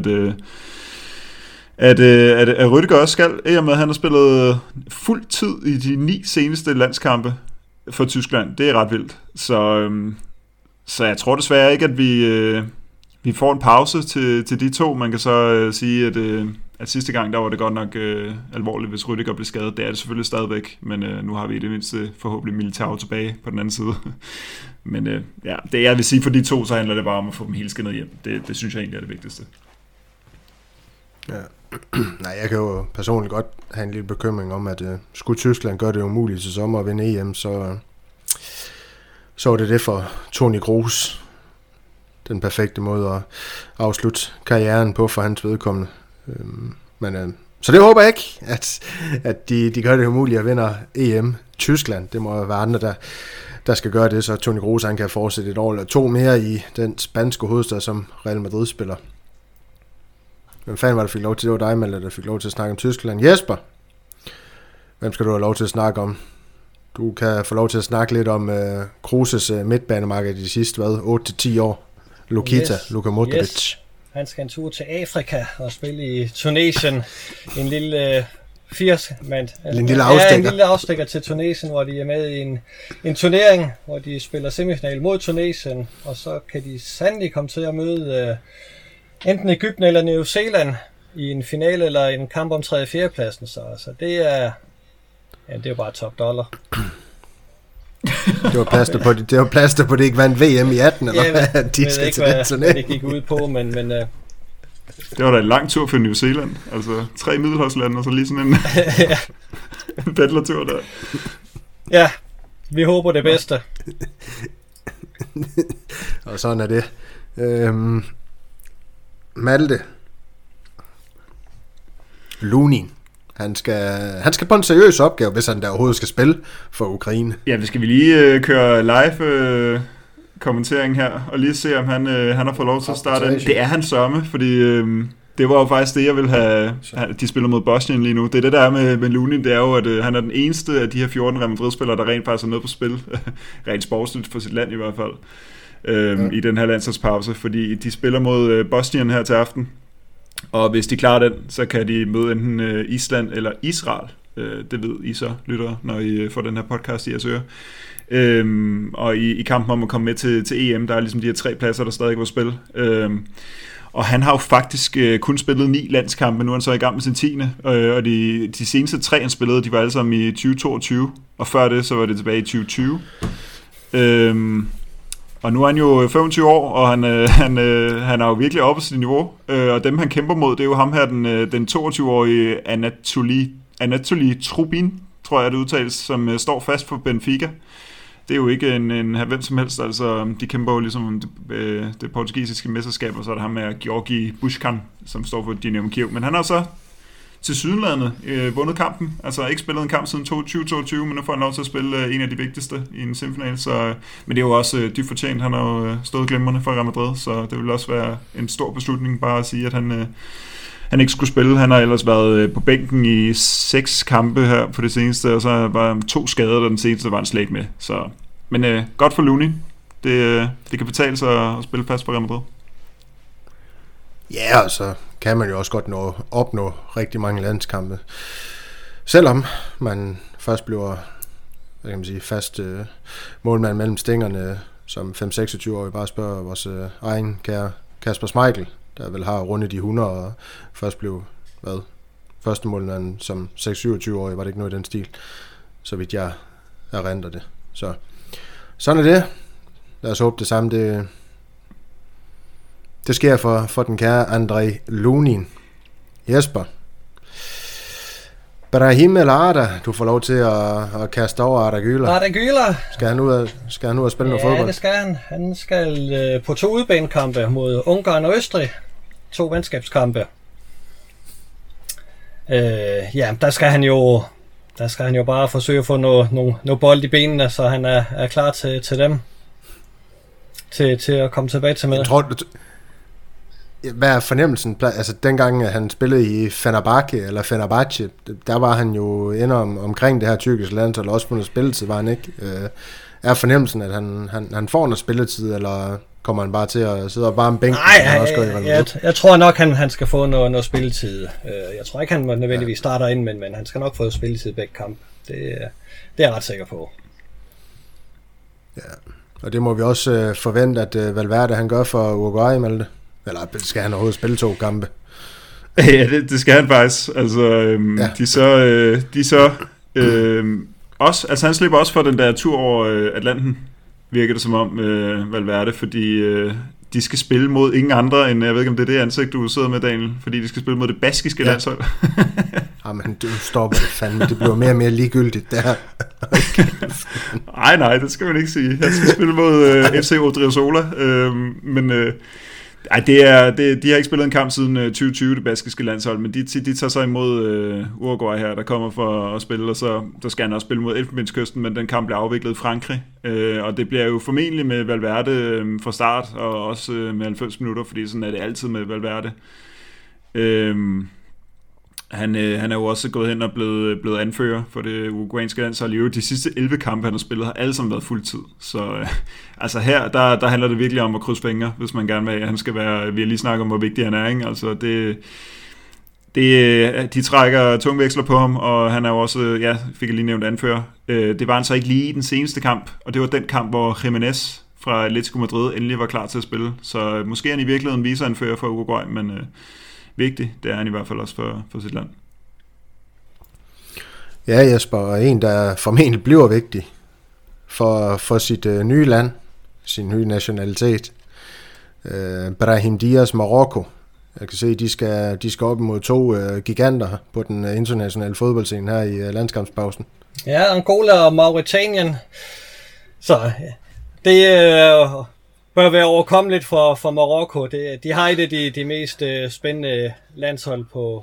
at Rüdiger også skal, i og med at han har spillet fuld tid i de 9 seneste landskampe for Tyskland. Det er ret vildt. Så jeg tror desværre ikke, at vi får en pause til de to. Man kan så sige, at sidste gang, der var det godt nok alvorligt, hvis Rüdiger blev skadet. Det er det selvfølgelig stadigvæk, men nu har vi i det mindste forhåbentlig Militao tilbage på den anden side. Men ja, det jeg vil sige for de to, så handler det bare om at få dem helt skinnet hjem. Det synes jeg egentlig er det vigtigste. Ja. Nej, jeg kan jo personligt godt have en lille bekymring om, at skulle Tyskland gøre det umuligt til sommer at vinde EM, så er det for Toni Kroos den perfekte måde at afslutte karrieren på for hans vedkommende. Så det håber jeg ikke, at de gør det umuligt at vinde EM. Tyskland, det må være andre, der skal gøre det, så Toni Kroos han kan fortsætte et år eller 2 mere i den spanske hovedstad, som Real Madrid spiller. Hvem fanden var der fik lov til? Det var dig, Malte, der fik lov til at snakke om Tyskland. Jesper, hvem skal du have lov til at snakke om? Du kan få lov til at snakke lidt om Kroos' midtbanemarked de sidste 8-10 år. Luka Modric. Yes. Han skal en tur til Afrika og spille i Tunesien. En lille 80-mand. En lille afstikker. Ja, en lille afstikker til Tunesien, hvor de er med i en turnering, hvor de spiller semifinal mod Tunesien. Og så kan de sandelig komme til at møde enten Egypten eller New Zealand i en finale eller en kamp om 3. og 4. pladsen. Så det er jo bare top dollar. Det var plaster på det ikke vandt VM i 18 eller hvad? De skal ikke, hvad det gik ud på, men det var da en lang tur for New Zealand. Altså 3 middelhavslande og så lige sådan en paddlertur der. Ja, vi håber det bedste. Og sådan er det. Malte. Lunin. Han skal på en seriøs opgave, hvis han der overhovedet skal spille for Ukraine. Ja, vi skal lige køre live kommentering her, og lige se, om han har fået lov til at starte. Det er han sørme, fordi det var jo faktisk det, jeg ville have. De spiller mod Bosnien lige nu. Det er det, der er med Lunin, det er jo, at han er den eneste af de her 14 Real Madrid-spillere, der rent faktisk er med på spil. Rent sportsligt for sit land i hvert fald. I den her landsholdspause, fordi de spiller mod Bosnien her til aften. Og hvis de klarer den, så kan de møde enten Island eller Israel. Det ved I så, lytter, når I får den her podcast i jeres øre. Og i kampen om at komme med til EM, der er ligesom de her 3 pladser, der stadig er på spil. Og han har jo faktisk kun spillet 9 landskampe, nu er han så i gang med sin 10. Og de seneste 3, han spillede, de var alle sammen i 2022, og før det, så var det tilbage i 2020. Og nu er han jo 25 år, og han er jo virkelig oppe på sit niveau. Og dem, han kæmper mod, det er jo ham her, den 22-årige Anatoly Trubin, tror jeg, det udtales, som står fast for Benfica. Det er jo ikke en hvem som helst, altså de kæmper jo ligesom det portugisiske mesterskab, og så er det ham med Georgi Bushkan, som står for Dynamo Kiev. Men han har så tilsyneladende vundet kampen, altså ikke spillet en kamp siden 2022, men nu får han lov til at spille en af de vigtigste i en semifinal, men det er jo også dybt fortjent. Han har jo stået glimrende for Real Madrid, så det vil også være en stor beslutning bare at sige, at han ikke skulle spille. Han har ellers været på bænken i 6 kampe her på det seneste, og så var 2 skader, og den seneste var han slet ikke med. Men godt for Looney. Det kan betale sig at spille fast for Real Madrid. Ja, og så kan man jo også godt opnå rigtig mange landskampe. Selvom man først bliver fast målmand mellem stængerne, som 5-26-årig, bare spørger vores egen kære Kasper Schmeichel, der vel har rundet de 100 og først blev, første målmand som 6-27-årig, var det ikke noget i den stil, så vidt jeg erindrer det. Så sådan er det. Lad os håbe det samme, det sker for den kære André Lunin. Jesper. Brahim El Arda, du får lov til at kaste over Arda Güler. Arda Güler. Skal han ud og spille noget fodbold? Ja, det skal han. Han skal på 2 udbanekampe mod Ungarn og Østrig. 2 venskabskampe. Der skal han jo bare forsøge at få noget bold i benene, så han er klar til dem. Til at komme tilbage til med. Jeg tror, hvad er fornemmelsen? Altså dengang han spillede i Fenerbahce, der var han jo inde omkring det her tyrkiske landshold, også på noget spilletid, var han ikke? Er fornemmelsen, at han får noget spilletid, eller kommer han bare til at sidde og varme bænken? Nej, jeg tror nok, han skal få noget spilletid. Jeg tror ikke, han nødvendigvis starter ind, men han skal nok få spilletid i begge kamp. Det er jeg ret sikker på. Ja, og det må vi også forvente, at Valverde han gør for Uruguay, Malte. Eller skal han overhovedet spille 2 kampe? Ja, det skal han faktisk. Altså, de så også, altså han slipper også for den der tur over Atlanten, virker det som om, Valverde, fordi de skal spille mod ingen andre end, jeg ved ikke om det er det ansigt, du sidder med, Daniel, fordi de skal spille mod det baskiske landshold. Jamen, du stopper det fandme, det bliver mere og mere ligegyldigt der. Nej, det skal man ikke sige. Han skal spille mod FC Odriozola, men de har ikke spillet en kamp siden 2020, det baskiske landshold, men de tager sig imod Uruguay her, der kommer for at spille, og så der skal han også spille mod Elfenbenskysten, men den kamp bliver afviklet i Frankrig, og det bliver jo formentlig med Valverde fra start, og også med 90 minutter, fordi sådan er det altid med Valverde. Han er jo også gået hen og blevet anfører for det uruguayanske landshold. Jo, de sidste 11 kampe, han har spillet, har alle sammen været fuldtid. Så altså her, der handler det virkelig om at krydse fingre, hvis man gerne vil have. Han skal være, vi har lige snakket om, hvor vigtig han er, ikke? Altså de trækker tungveksler på ham, og han er jo også, fik jeg lige nævnt anfører. Det var han så ikke lige i den seneste kamp, og det var den kamp, hvor Jimenez fra Atletico Madrid endelig var klar til at spille. Så måske er han i virkeligheden viseanfører for Uruguay, men vigtig, det er han i hvert fald også for sit land. Ja, Jesper, og en, der formentlig bliver vigtig for sit nye land, sin nye nationalitet. Brahim Diaz, Marokko. Jeg kan se, de skal op mod 2 giganter på den internationale fodboldscene her i landskampspausen. Ja, Angola og Mauritanien. Så det bør være overkommeligt for Marokko. De har et af de mest spændende landshold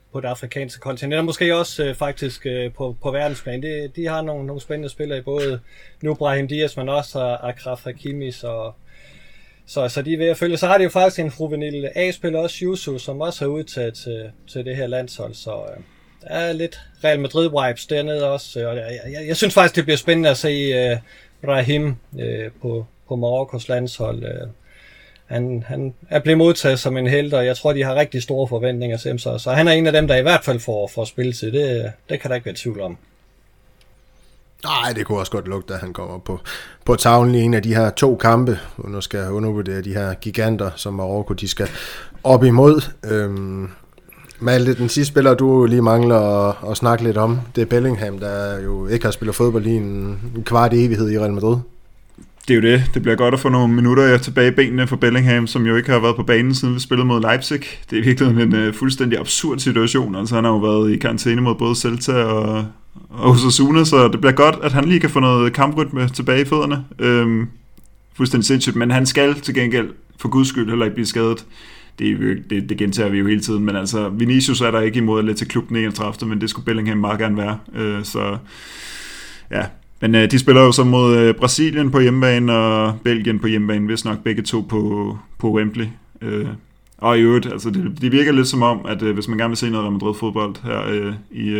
på det afrikanske kontinent, og måske også faktisk på verdensplan. De har nogle spændende spillere i både nu Brahim Diaz, men også Achraf Hakimi, så de er ved at følge. Så har de jo faktisk en juvenil A-spiller, også Yusu, som også har udtaget til det her landshold, så der er lidt Real Madrid-vibes dernede også, og jeg synes faktisk, det bliver spændende at se Brahim på Marokkos landshold. Han er blevet modtaget som en helt, og jeg tror, de har rigtig store forventninger til ham, så han er en af dem, der i hvert fald får spilletid. Det kan der ikke være tvivl om. Nej, det kunne også godt lugte, at han kommer på tavlen i en af de her 2 kampe, og nu skal jeg undervurdere de her giganter, som Marokko de skal op imod. Malte, den sidste spiller, du lige mangler at snakke lidt om, det er Bellingham, der jo ikke har spillet fodbold i en kvart evighed i Real Madrid. Det er jo det. Det bliver godt at få nogle minutter tilbage i benene for Bellingham, som jo ikke har været på banen siden vi spillede mod Leipzig. Det er virkelig en fuldstændig absurd situation. Altså han har jo været i karantæne mod både Celta og Osasuna, så det bliver godt, at han lige kan få noget kamprytme tilbage i fødderne. Fuldstændig sindssygt, men han skal til gengæld for guds skyld heller ikke blive skadet. Det gentager vi jo hele tiden, men altså Vinicius er der ikke imod at lade til klubben 31, men det skulle Bellingham meget gerne være. Så ja. Men de spiller jo så mod Brasilien på hjemmebane og Belgien på hjemmebane, hvis nok begge to på Wembley. Og i øvrigt, altså det virker lidt som om, at hvis man gerne vil se noget Real Madrid fodbold her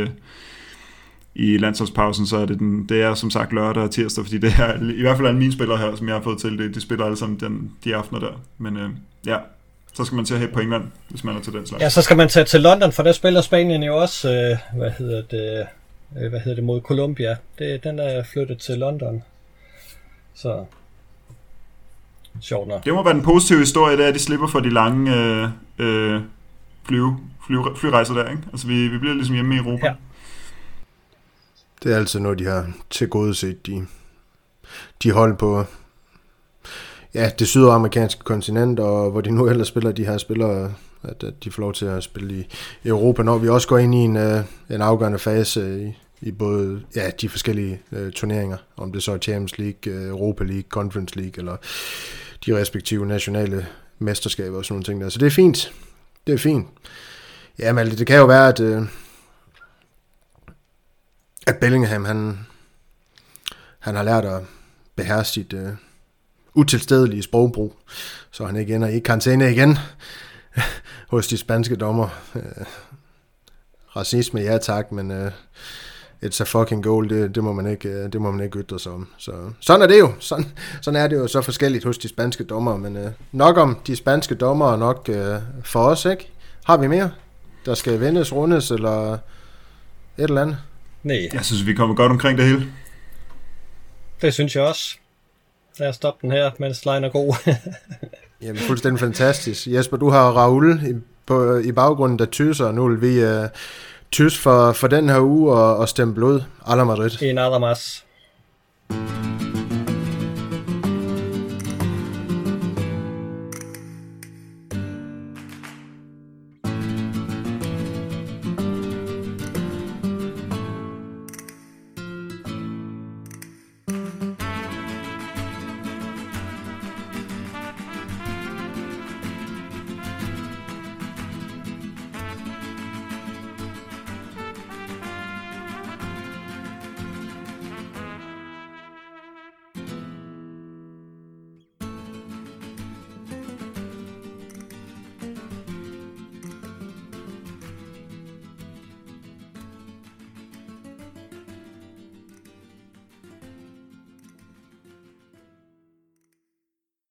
i landsholdspausen, så er det er som sagt lørdag og tirsdag, fordi det er i hvert fald mine spillere her, som jeg har fået til, de spiller alle sammen de aftener der. Men ja, så skal man til at have på England, hvis man er til den slags. Ja, så skal man tage til London, for der spiller Spanien jo også, mod Colombia. Den er flyttet til London. Så sjovt nok. Det må være den positive historie, det er, at de slipper for de lange flyrejser der, ikke? Altså vi bliver ligesom hjemme i Europa. Ja. Det er altid noget, de har tilgodeset. De hold på det sydamerikanske kontinent, og hvor de nu ellers spiller de her spillere, at de får lov til at spille i Europa, når vi også går ind i en afgørende fase i både de forskellige turneringer, om det så er Champions League, Europa League, Conference League, eller de respektive nationale mesterskaber og sådan nogle ting der. Så det er fint. Det er fint. Ja, men det kan jo være, at Bellingham, han har lært at beherske sit utilstedelige sprogbrug, så han ikke ender i karantæne igen hos de spanske dommer. Racisme, ja tak, men it's a fucking goal, det må man ikke ytre sig om. Så sådan er det jo. Sådan er det jo så forskelligt hos de spanske dommer, men nok om de spanske dommer, og nok for os, ikke? Har vi mere, der skal vendes, rundes, eller et eller andet? Nej. Jeg synes, vi kommer godt omkring det hele. Det synes jeg også. Lad os stoppe den her, mens lejen er god. Jamen, fuldstændig fantastisk. Jesper, du har Raul i baggrunden, der tysser. Nu vil vi tys for den her uge og stemme blod. A la Madrid. En nada más.